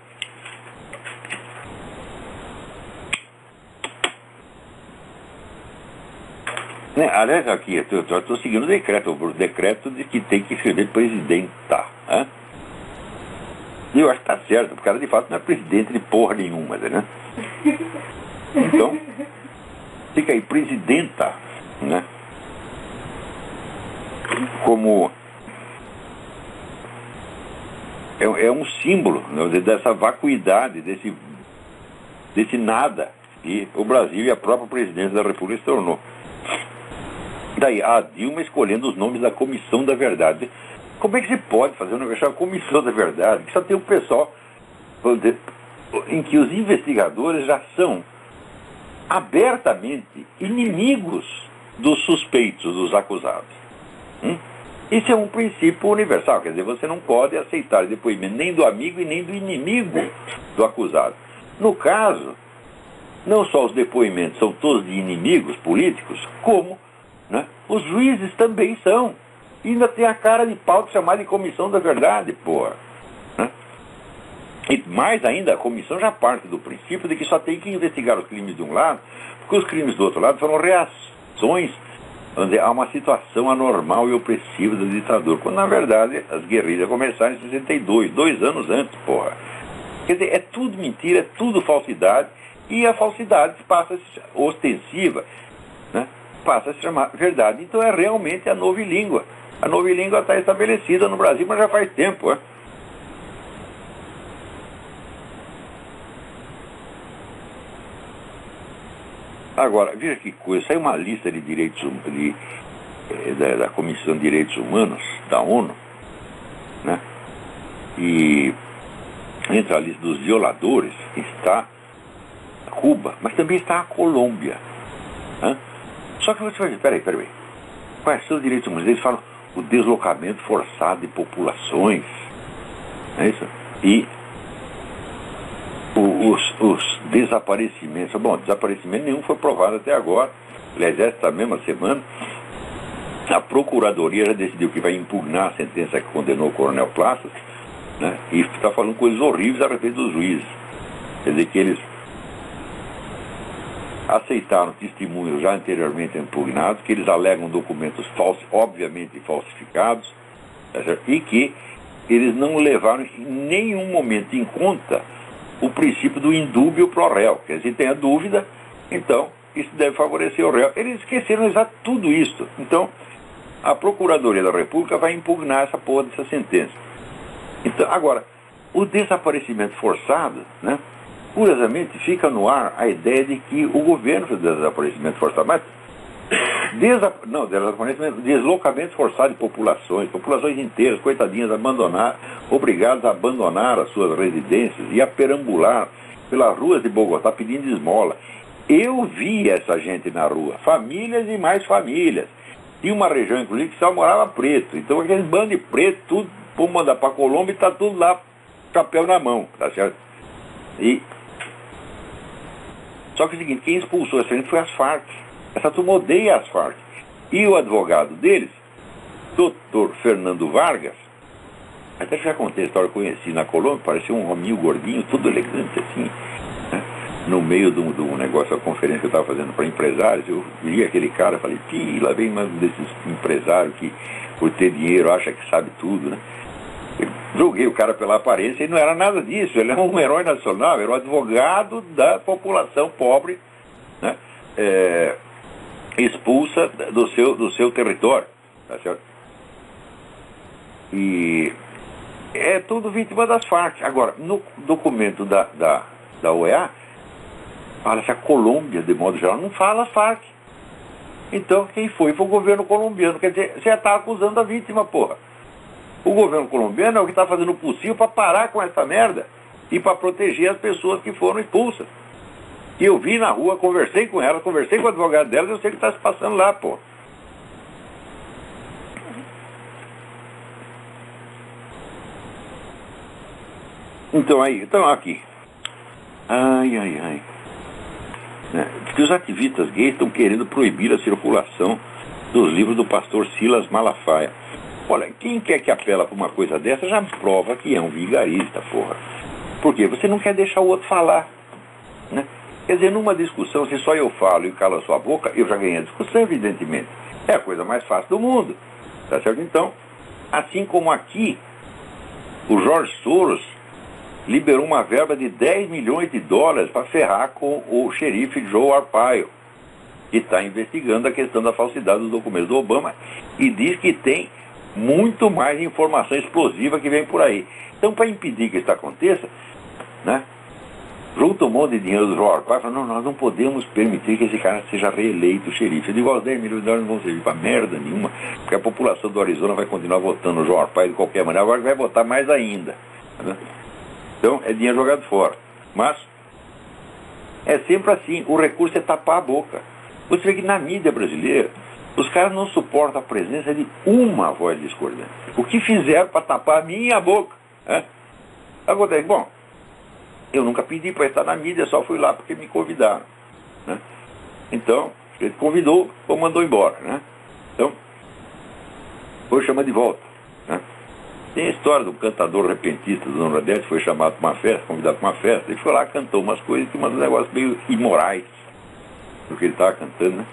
né, aliás, aqui, eu estou seguindo o decreto, o decreto de que tem que escrever presidenta. Né? E eu acho que está certo, porque o cara de fato não é presidente de porra nenhuma, né? Então, fica aí, presidenta, né? Como é, é um símbolo, né, dessa vacuidade, desse, desse nada que o Brasil e a própria presidência da República se tornou. Daí, a Dilma escolhendo os nomes da Comissão da Verdade. Como é que você pode fazer um negócio chamado Comissão da Verdade? Que só tem um pessoal em que os investigadores já são abertamente inimigos dos suspeitos, dos acusados. Hum? Isso é um princípio universal, quer dizer, você não pode aceitar depoimento nem do amigo e nem do inimigo do acusado. No caso, não só os depoimentos são todos de inimigos políticos, como, né, os juízes também são. E ainda tem a cara de pau de chamar de Comissão da Verdade, porra. Né? E mais ainda, a comissão já parte do princípio de que só tem que investigar os crimes de um lado, porque os crimes do outro lado foram reações a uma situação anormal e opressiva do ditador, quando na verdade as guerrilhas começaram em sessenta e dois, dois anos antes, porra. Quer dizer, é tudo mentira, é tudo falsidade, e a falsidade passa a ser ostensiva, né? Passa a se chamar verdade. Então é realmente a novilíngua. A novilíngua está estabelecida no Brasil, mas já faz tempo, né? Agora, veja que coisa, saiu uma lista de direitos de, da, da Comissão de Direitos Humanos da ONU, né? E entre a lista dos violadores está Cuba, mas também está a Colômbia, né? Só que você vai dizer, peraí, peraí, quais são os direitos humanos? Eles falam o deslocamento forçado de populações, é isso? E Os, os desaparecimentos, bom, desaparecimento nenhum foi provado até agora. Aliás, esta mesma semana, a Procuradoria já decidiu que vai impugnar a sentença que condenou o Coronel Plaças, né, e está falando coisas horríveis a respeito dos juízes. Quer dizer que eles aceitaram testemunhos já anteriormente impugnados, que eles alegam documentos falsos, obviamente falsificados, e que eles não levaram em nenhum momento em conta o princípio do indúbio pro réu. Quer dizer, se tem a dúvida, então isso deve favorecer o réu. Eles esqueceram exato tudo isso. Então, a Procuradoria da República vai impugnar essa porra dessa sentença. Então, agora, o desaparecimento forçado, né? Curiosamente, fica no ar a ideia de que o governo fez desaparecimento forçado, mas desa... não, desaparecimento, deslocamento forçado de populações, populações inteiras, coitadinhas, abandonar, obrigadas a abandonar as suas residências e a perambular pelas ruas de Bogotá pedindo esmola. Eu vi essa gente na rua, famílias e mais famílias. Tinha uma região, inclusive, que só morava preto. Então, aqueles bandos de preto, tudo, vamos mandar para a Colômbia e está tudo lá, chapéu na mão, tá certo? E... Só que é o seguinte, quem expulsou essa gente foi as Farc. Essa turma odeia as Farc. E o advogado deles, doutor Fernando Vargas, até já contei a história, conheci na Colômbia, parecia um hominho gordinho, todo elegante assim, né? No meio de um, de um negócio, a conferência que eu estava fazendo para empresários, eu vi aquele cara, falei, ih, lá vem mais um desses empresários que por ter dinheiro acha que sabe tudo, né? Eu julguei o cara pela aparência e não era nada disso, ele é um herói nacional, era um advogado da população pobre, né? é, expulsa do seu, do seu território, tá certo? E é tudo vítima das Farc. Agora, no documento da, da, da O E A, fala-se a Colômbia, de modo geral, não fala Farc. Então, quem foi? Foi o governo colombiano. Quer dizer, você está acusando a vítima, porra. O governo colombiano é o que está fazendo o possível para parar com essa merda e para proteger as pessoas que foram expulsas. E eu vi na rua, conversei com ela, conversei com o advogado dela, eu sei o que está se passando lá, pô. Então aí, então aqui. Ai, ai, ai. É, diz que os ativistas gays estão querendo proibir a circulação dos livros do pastor Silas Malafaia. Olha, quem quer que apela para uma coisa dessa já prova que é um vigarista, porra. Por quê? Você não quer deixar o outro falar, né? Quer dizer, numa discussão, se só eu falo e calo a sua boca, eu já ganhei a discussão, evidentemente. É a coisa mais fácil do mundo, tá certo? Então, assim como aqui, o George Soros liberou uma verba de dez milhões de dólares para ferrar com o xerife Joe Arpaio, que está investigando a questão da falsidade dos documentos do Obama e diz que tem muito mais informação explosiva que vem por aí. Então, para impedir que isso aconteça, né, junta um monte de dinheiro do Joe Arpaio e fala, não, nós não podemos permitir que esse cara seja reeleito xerife. Eu digo, os dez milhões de dólares não vão servir para merda nenhuma, porque a população do Arizona vai continuar votando no Joe Arpaio de qualquer maneira, agora vai votar mais ainda, né? Então, é dinheiro jogado fora. Mas, é sempre assim, o recurso é tapar a boca. Você vê que na mídia brasileira, os caras não suportam a presença de uma voz discordante. O que fizeram para tapar a minha boca? Né? Acontece, bom, eu nunca pedi para estar na mídia, só fui lá porque me convidaram, né? Então, ele convidou ou mandou embora, né? Então, foi chamar de volta, né? Tem a história do cantador repentista do Nordeste, foi chamado para uma festa, convidado para uma festa, ele foi lá, cantou umas coisas que mandou um negócio meio imorais do que ele estava cantando, né?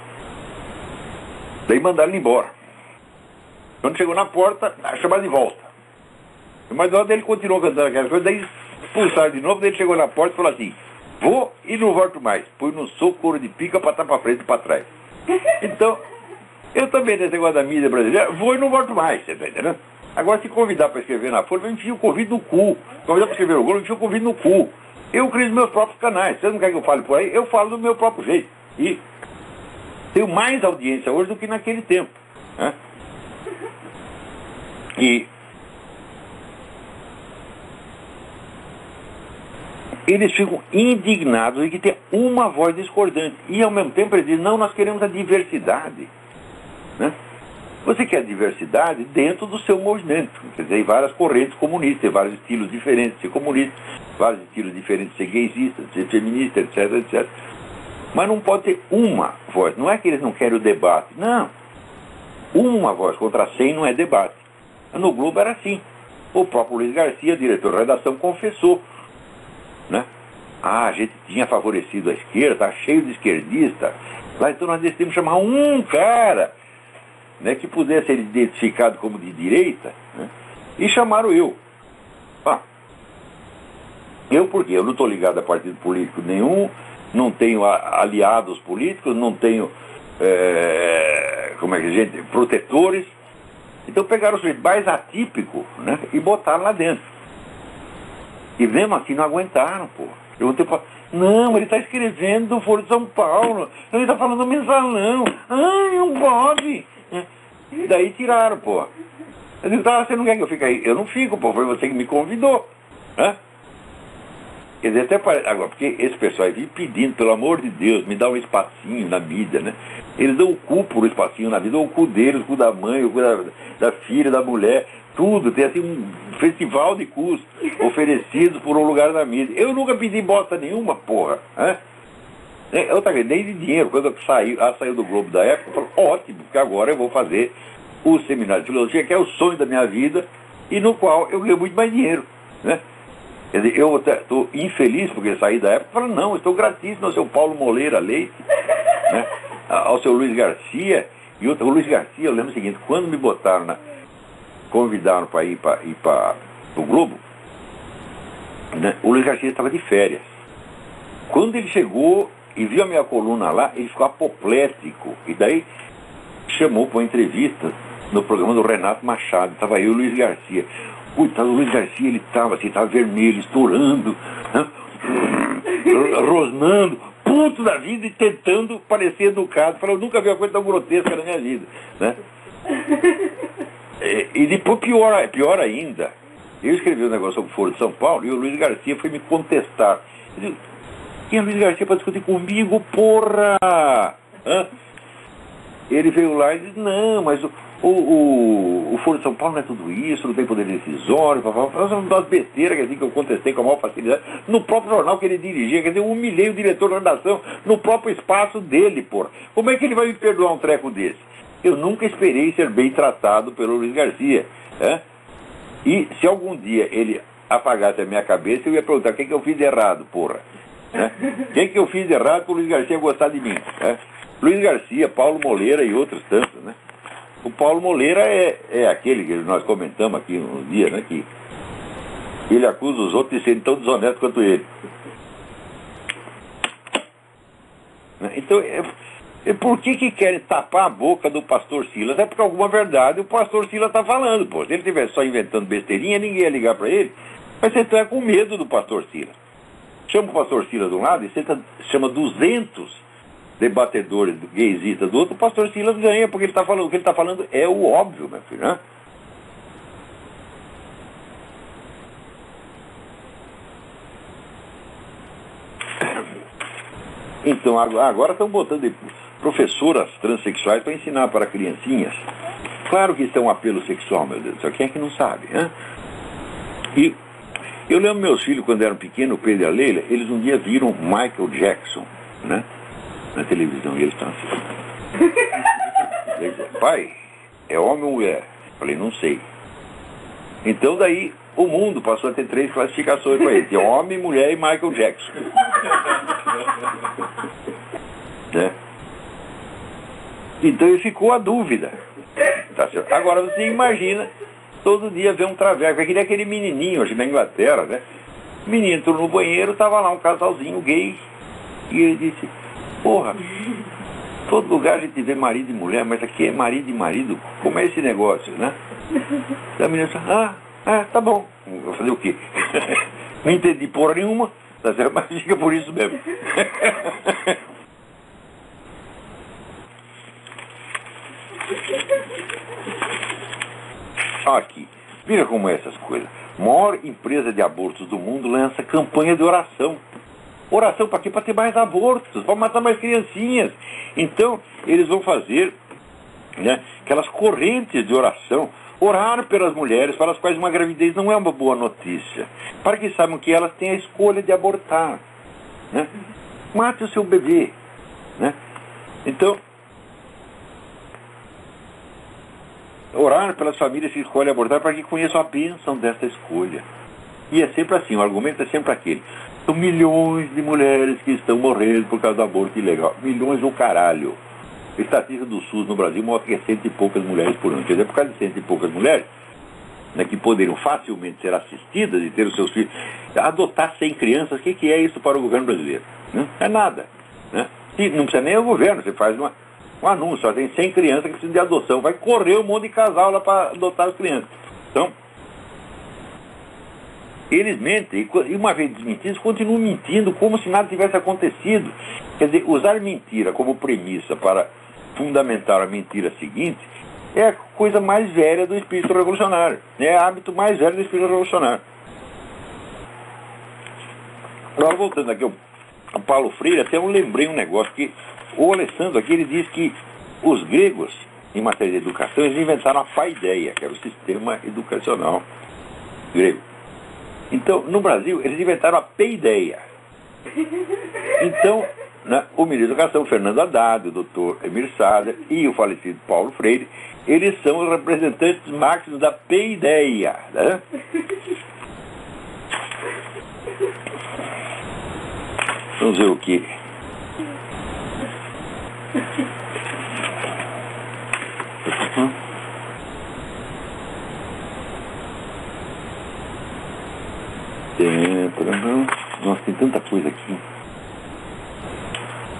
Daí mandaram ele embora. Quando chegou na porta, chamaram de volta. Mas na hora ele continuou cantando aquela coisa, daí expulsaram de novo, daí ele chegou na porta e falou assim, vou e não volto mais. Põe no soco, couro de pica para estar para frente e para trás. Então, eu também nesse negócio da mídia brasileira, vou e não volto mais, você está entendendo? Agora, se convidar para escrever na Folha, eu enfio o convite no cu. Convidar para escrever no Globo, eu enfio o convite no cu. Eu crio os meus próprios canais. Você não quer que eu fale por aí? Eu falo do meu próprio jeito. E tenho mais audiência hoje do que naquele tempo, né? E eles ficam indignados de que tem uma voz discordante. E, ao mesmo tempo, eles dizem, não, nós queremos a diversidade, né? Você quer diversidade dentro do seu movimento. Quer dizer, várias correntes comunistas, tem vários estilos diferentes de ser comunista, vários estilos diferentes de ser gaysista, de ser feminista, etc, etcétera. Mas não pode ter uma voz. Não é que eles não querem o debate. Não. Uma voz contra cem não é debate. No Globo era assim. O próprio Luiz Garcia, diretor de redação, confessou, né? Ah, a gente tinha favorecido a esquerda, tá cheio de esquerdista. Lá então nós decidimos chamar um cara, né, que pudesse ser identificado como de direita, né, e chamaram eu. Ah, eu por quê? Eu não estou ligado a partido político nenhum, não tenho aliados políticos, não tenho, é, como é que a gente, protetores. Então pegaram o sujeito mais atípico, né, e botaram lá dentro. E mesmo assim não aguentaram, pô. Eu vou pra... Não, ele está escrevendo do Foro de São Paulo, ele está falando mensalão. Ai, não pode. E daí tiraram, pô. Eu disse, ah, você não quer que eu fique aí? Eu não fico, pô, foi você que me convidou, né? Quer dizer, até parece... Agora, porque esse pessoal aí vive pedindo, pelo amor de Deus, me dá um espacinho na mídia, né? Eles dão o cu por um espacinho na vida, dão o cu deles, o cu da mãe, o cu da, da filha, da mulher, tudo. Tem assim um festival de cus oferecidos por um lugar na mídia. Eu nunca pedi bosta nenhuma, porra, né? Eu também, nem de dinheiro. Quando eu saí, ela saiu do Globo da época, eu falei, ótimo, porque agora eu vou fazer o seminário de filosofia, que é o sonho da minha vida, e no qual eu ganho muito mais dinheiro, né? Quer dizer, eu estou infeliz porque saí da época, falando, não, eu estou gratíssimo ao seu Paulo Moleira Leite, né? Ao seu Luiz Garcia, e outro, o Luiz Garcia, eu lembro o seguinte, quando me botaram, na, convidaram para ir para ir para o Globo, né? O Luiz Garcia estava de férias. Quando ele chegou, e viu a minha coluna lá, ele ficou apoplético. E daí chamou para uma entrevista no programa do Renato Machado. Estava eu e o Luiz Garcia. Coitado, o Luiz Garcia, ele estava assim, estava vermelho, estourando, né? Rosnando, puto da vida e tentando parecer educado. Falou, eu nunca vi uma coisa tão grotesca na minha vida, né? E, e depois, pior, pior ainda, eu escrevi um negócio sobre o Foro de São Paulo e o Luiz Garcia foi me contestar. Eu digo, quem é o Luiz Garcia para discutir comigo, porra? Hã? Ele veio lá e disse, não, mas o, o, o, o Foro de São Paulo não é tudo isso, não tem poder decisório, umas besteiras que eu contestei com a maior facilidade, no próprio jornal que ele dirigia, quer dizer, eu humilhei o diretor da redação no próprio espaço dele, porra. Como é que ele vai me perdoar um treco desse? Eu nunca esperei ser bem tratado pelo Luiz Garcia, né? E se algum dia ele apagasse a minha cabeça, eu ia perguntar, o que, é que eu fiz de errado, porra? Né? O que, é que eu fiz de errado para o Luiz Garcia gostar de mim? Né? Luiz Garcia, Paulo Moleira e outros tantos, né? O Paulo Moleira é, é aquele que nós comentamos aqui um dia, né? Que ele acusa os outros de serem tão desonestos quanto ele. Então, é, é por que que querem tapar a boca do pastor Silas? É porque alguma verdade o pastor Silas está falando, pô. Se ele estivesse só inventando besteirinha, ninguém ia ligar para ele. Mas você está com medo do pastor Silas. Chama o pastor Silas de um lado e você tá, chama duzentos debatedores gaysistas do outro, o pastor Silas ganha, porque ele tá falando, o que ele está falando é o óbvio, meu filho, né? Então, agora estão botando professoras transexuais para ensinar para criancinhas. Claro que isso é um apelo sexual, meu Deus do céu, quem é que não sabe, né? E eu lembro meus filhos, quando eram pequenos, o Pedro e a Leila, eles um dia viram Michael Jackson, né? Na televisão, e eles estão assim. Eles dizem, pai, é homem ou mulher? Eu falei, não sei. Então daí o mundo passou a ter três classificações para ele: homem, mulher e Michael Jackson. Né? Então ficou a dúvida. Tá certo? Agora você imagina todo dia ver um traveco. Aquele aquele menininho hoje na Inglaterra, né? O menino entrou no banheiro, tava lá um casalzinho gay. E ele disse, porra, todo lugar a gente vê marido e mulher, mas aqui é marido e marido. Como é esse negócio, né? E a menina disse, ah, ah, tá bom. Vou fazer o quê? Não entendi porra nenhuma, tá certo? Mas fica por isso mesmo. Aqui, veja como é essas coisas. A maior empresa de abortos do mundo lança campanha de oração. Oração para quê? Para ter mais abortos, para matar mais criancinhas. Então, eles vão fazer, né, aquelas correntes de oração, orar pelas mulheres para as quais uma gravidez não é uma boa notícia, para que saibam que elas têm a escolha de abortar, né? Mate o seu bebê, né? Então, orar pelas famílias que escolhem abortar para que conheçam a bênção dessa escolha. E é sempre assim, o argumento é sempre aquele. São milhões de mulheres que estão morrendo por causa do aborto ilegal. Milhões do caralho. A estatística do SUS no Brasil mostra que é cento e poucas mulheres por ano. Quer dizer, por causa de cento e poucas mulheres, né, que poderiam facilmente ser assistidas e ter os seus filhos, adotar cem crianças, o que, que é isso para o governo brasileiro? Não é nada. Né? E não precisa nem o governo, você faz uma, um anúncio, ó, tem cem crianças que precisam de adoção, vai correr um monte de casal lá para adotar as crianças. Então, eles mentem, e uma vez desmentidos, continuam mentindo como se nada tivesse acontecido. Quer dizer, usar mentira como premissa para fundamentar a mentira seguinte é a coisa mais velha do espírito revolucionário. É o hábito mais velho do espírito revolucionário. Agora, voltando aqui ao Paulo Freire, até eu lembrei um negócio que o Alessandro aqui, ele diz que os gregos, em matéria de educação, eles inventaram a paideia, que era o sistema educacional grego. Então, no Brasil, eles inventaram a peideia. Então, né, o ministro da Educação, Fernando Haddad, o doutor Emir Sader e o falecido Paulo Freire, eles são os representantes máximos da peideia, né? Vamos ver o que... Tem... Nossa, tem tanta coisa aqui.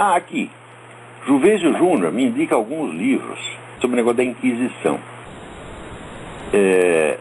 Ah, aqui. Juvêncio Júnior me indica alguns livros sobre o negócio da Inquisição. É...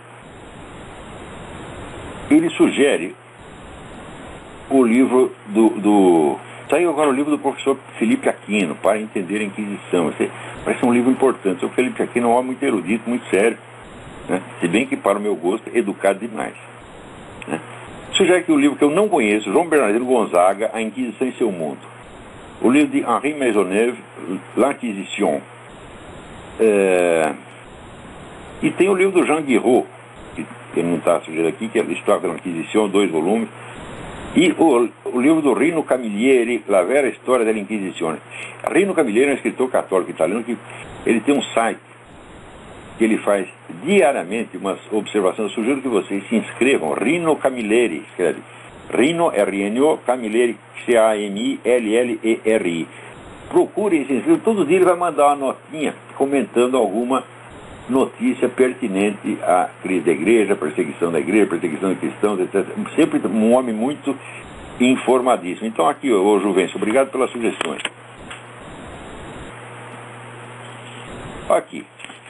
Ele sugere o livro do, do... Saiu agora o livro do professor Felipe Aquino, Para Entender a Inquisição. Esse parece um livro importante. O Felipe Aquino é um homem muito erudito, muito sério, né? Se bem que, para o meu gosto, é educado demais, né? Sugere que o livro que eu não conheço, João Bernardino Gonzaga, A Inquisição em Seu Mundo. O livro de Henri Maisonneuve, L'Inquisition. É... E tem o livro do Jean Guiraud, que, que não está sugerido aqui, que é a História da Inquisição, dois volumes. E o, o livro do Rino Camilleri, La Vera História da Inquisição. Rino Camilleri é um escritor católico italiano que ele tem um site que ele faz diariamente umas observações. Eu sugiro que vocês se inscrevam. Rino Camilleri, escreve. Rino, R N O, Camilleri, C A M I L L E R I. Procurem se inscrevam. Todo dia ele vai mandar uma notinha comentando alguma notícia pertinente à crise da igreja, perseguição da igreja, perseguição de cristãos, etcétera. Sempre um homem muito informadíssimo. Então aqui, ô Juvêncio, obrigado pelas sugestões. Aqui.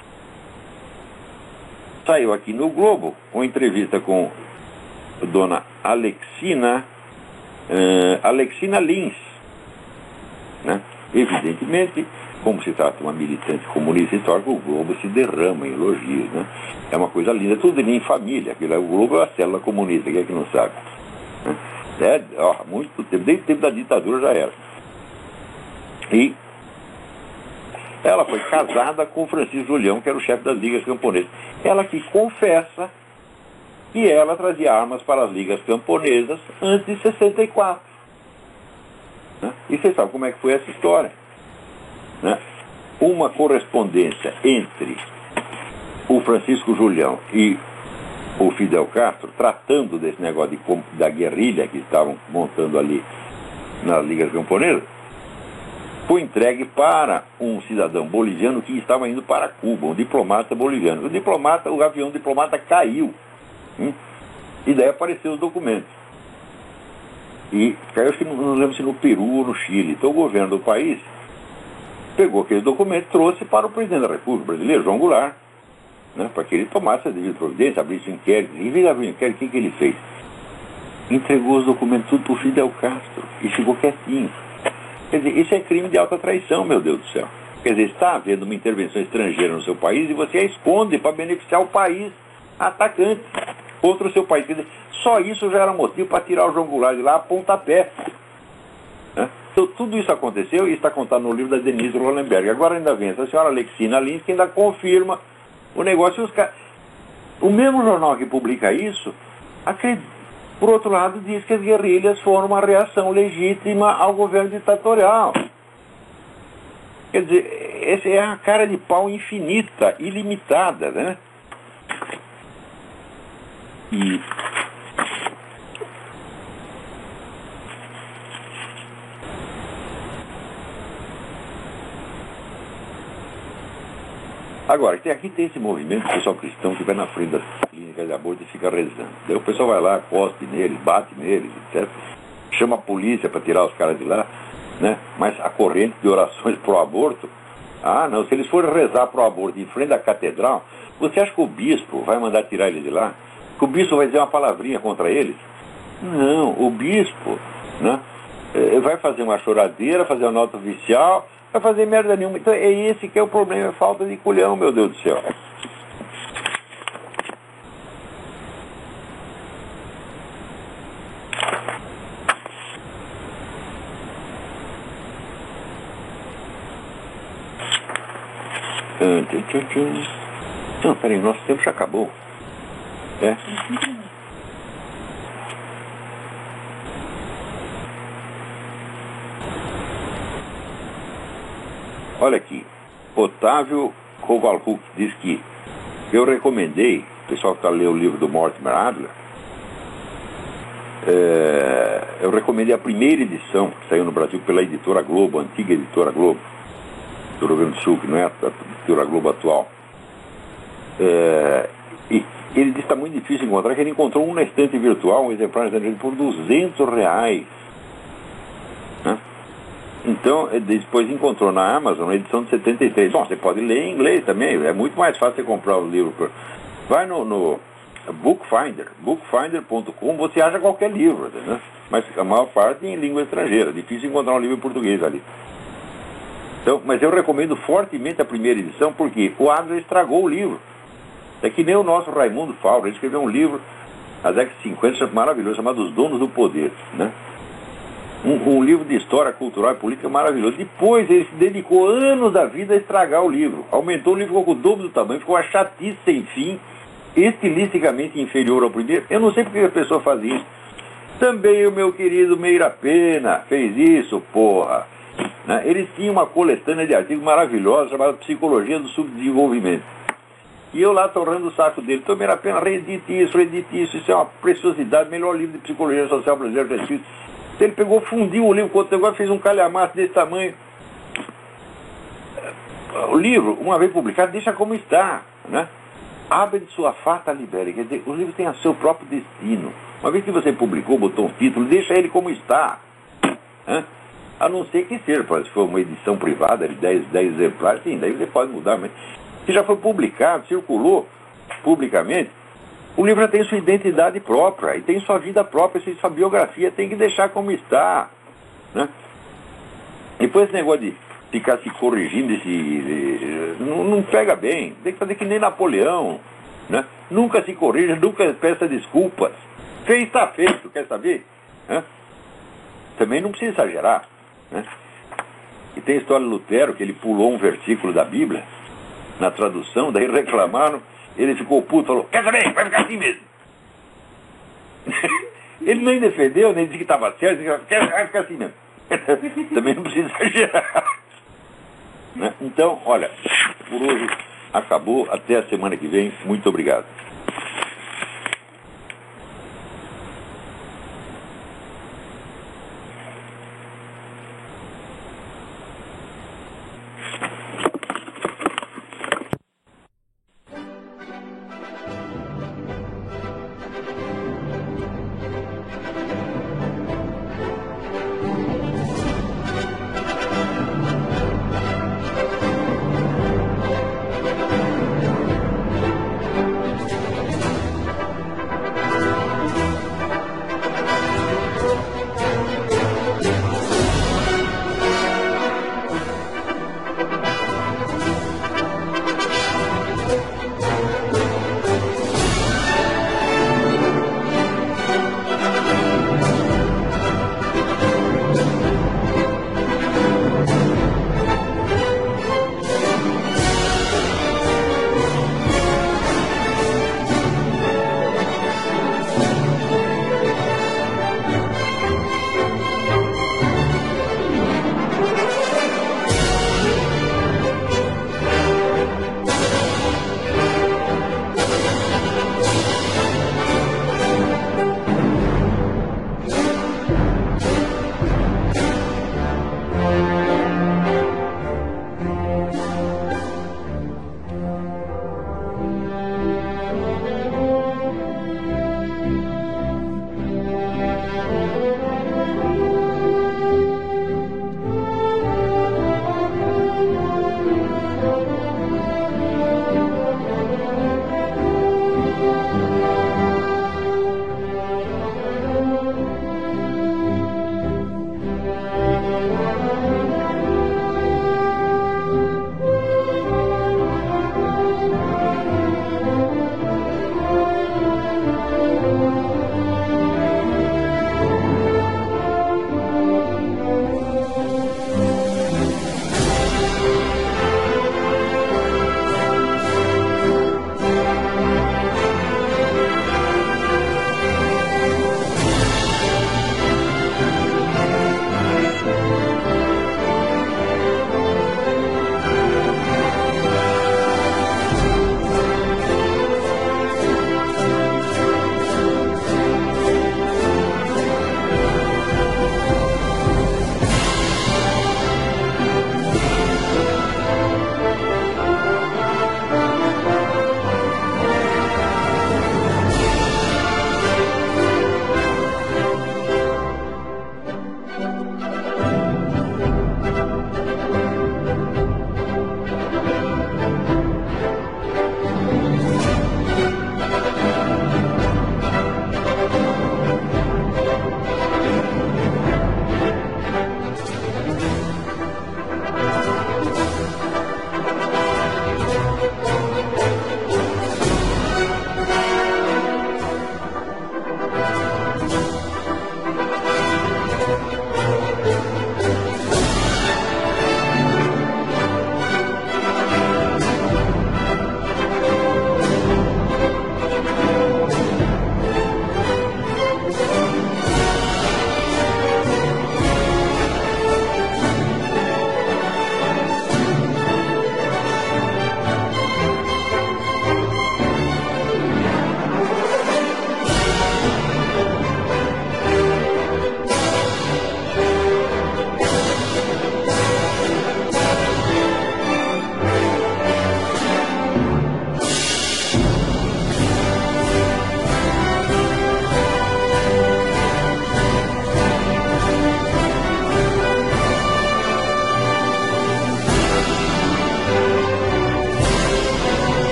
Saiu aqui no Globo uma entrevista com a dona Alexina, uh, Alexina Lins, né? Evidentemente, como se trata de uma militante comunista histórica, o Globo se derrama em elogios, né? É uma coisa linda, tudo em família. Aquilo é, o Globo é uma célula comunista, quem é que não sabe? Né? É, ó, muito tempo, desde o tempo da ditadura já era. E ela foi casada com Francisco Julião, que era o chefe das ligas camponesas. Ela que confessa que ela trazia armas para as ligas camponesas antes de sessenta e quatro. Né? E vocês sabem como é que foi essa história, né? Uma correspondência entre o Francisco Julião e o Fidel Castro, tratando desse negócio de, da guerrilha que estavam montando ali nas ligas camponesas, foi entregue para um cidadão boliviano que estava indo para Cuba, um diplomata boliviano. O diplomata, o avião diplomata caiu, hein? E daí apareceu os documentos. E caiu, acho que não lembro se no Peru ou no Chile. Então o governo do país pegou aquele documento e trouxe para o presidente da República Brasileira, João Goulart, né, para que ele tomasse a devida providência, abrisse um inquérito. E ele abriu um inquérito, o que, que ele fez? Entregou os documentos tudo para o Fidel Castro e ficou quietinho. Quer dizer, isso é crime de alta traição, meu Deus do céu. Quer dizer, está havendo uma intervenção estrangeira no seu país e você a esconde para beneficiar o país atacante contra o seu país. Quer dizer, só isso já era motivo para tirar o João Goulart de lá a pontapé. Né? Então, tudo isso aconteceu e está contado no livro da Denise Rolenberg. Agora ainda vem essa senhora Alexina Lins, que ainda confirma o negócio. Os ca... O mesmo jornal que publica isso, acredita. Por outro lado, diz que as guerrilhas foram uma reação legítima ao governo ditatorial. Quer dizer, essa é a cara de pau infinita, ilimitada, né? E... Agora, aqui tem esse movimento do pessoal cristão que vai na frente das clínicas de aborto e fica rezando. Daí o pessoal vai lá, cospe neles, bate neles, etcétera. Chama a polícia para tirar os caras de lá, né? Mas a corrente de orações pro aborto, ah, não, se eles forem rezar pro aborto em frente da catedral, você acha que o bispo vai mandar tirar eles de lá? Que o bispo vai dizer uma palavrinha contra eles? Não, o bispo, né, vai fazer uma choradeira, fazer uma nota oficial, vai fazer merda nenhuma. Então é esse que é o problema, é falta de culhão, meu Deus do céu. Não, peraí, nosso tempo já acabou. É? Olha aqui, Otávio Kovalchuk diz que eu recomendei, o pessoal que está lendo o livro do Mortimer Adler, é, eu recomendei a primeira edição, que saiu no Brasil pela editora Globo, a antiga editora Globo, do Rio Grande do Sul, que não é a editora Globo atual. É, e ele disse que está muito difícil encontrar, que ele encontrou um na estante virtual, um exemplar na estante por duzentos reais. Né? Um Então, depois encontrou na Amazon a edição de setenta e três. Bom, você pode ler em inglês também, é muito mais fácil você comprar o livro. Vai no, no Bookfinder, bookfinder ponto com, você acha qualquer livro, né? Mas a maior parte em língua estrangeira, difícil encontrar um livro em português ali. Então, mas eu recomendo fortemente a primeira edição, porque o Adler estragou o livro. É que nem o nosso Raimundo Fauro, ele escreveu um livro na década de cinquenta, maravilhoso, chamado Os Donos do Poder, né? Um, um livro de história cultural e política maravilhoso. Depois ele se dedicou anos da vida a estragar o livro. Aumentou o livro, ficou com o dobro do tamanho, ficou uma chatice sem fim, estilisticamente inferior ao primeiro. Eu não sei porque a pessoa faz isso. Também o meu querido Meira Pena fez isso, porra. Né? Eles tinham uma coletânea de artigos maravilhosos chamada Psicologia do Subdesenvolvimento. E eu lá torrando o saco dele. Então, Meira Pena, reedite isso, reedite isso, isso é uma preciosidade, melhor livro de Psicologia Social Brasileira já escrito. Ele pegou, fundiu o livro com outro negócio, fez um calhamaço desse tamanho. O livro, uma vez publicado, deixa como está, né? Abre de sua fata libere. Quer dizer, o livro tem o seu próprio destino. Uma vez que você publicou, botou um título, deixa ele como está, né? A não ser que seja, se for uma edição privada de dez, dez exemplares, sim, daí você pode mudar, mas se já foi publicado, circulou publicamente, o livro já tem sua identidade própria, e tem sua vida própria, sua biografia, tem que deixar como está, né? Depois esse negócio de ficar se corrigindo, esse, não, não pega bem, tem que fazer que nem Napoleão, né? Nunca se corrija, nunca peça desculpas. Fez, está feito, quer saber? Né? Também não precisa exagerar, né? E tem a história de Lutero, que ele pulou um versículo da Bíblia, na tradução, daí reclamaram, ele ficou puto, falou, quer saber, vai ficar assim mesmo. Ele nem defendeu, nem disse que estava certo, disse que vai ficar assim mesmo. Também não precisa exagerar. Né? Então, olha, por hoje acabou, até a semana que vem, muito obrigado.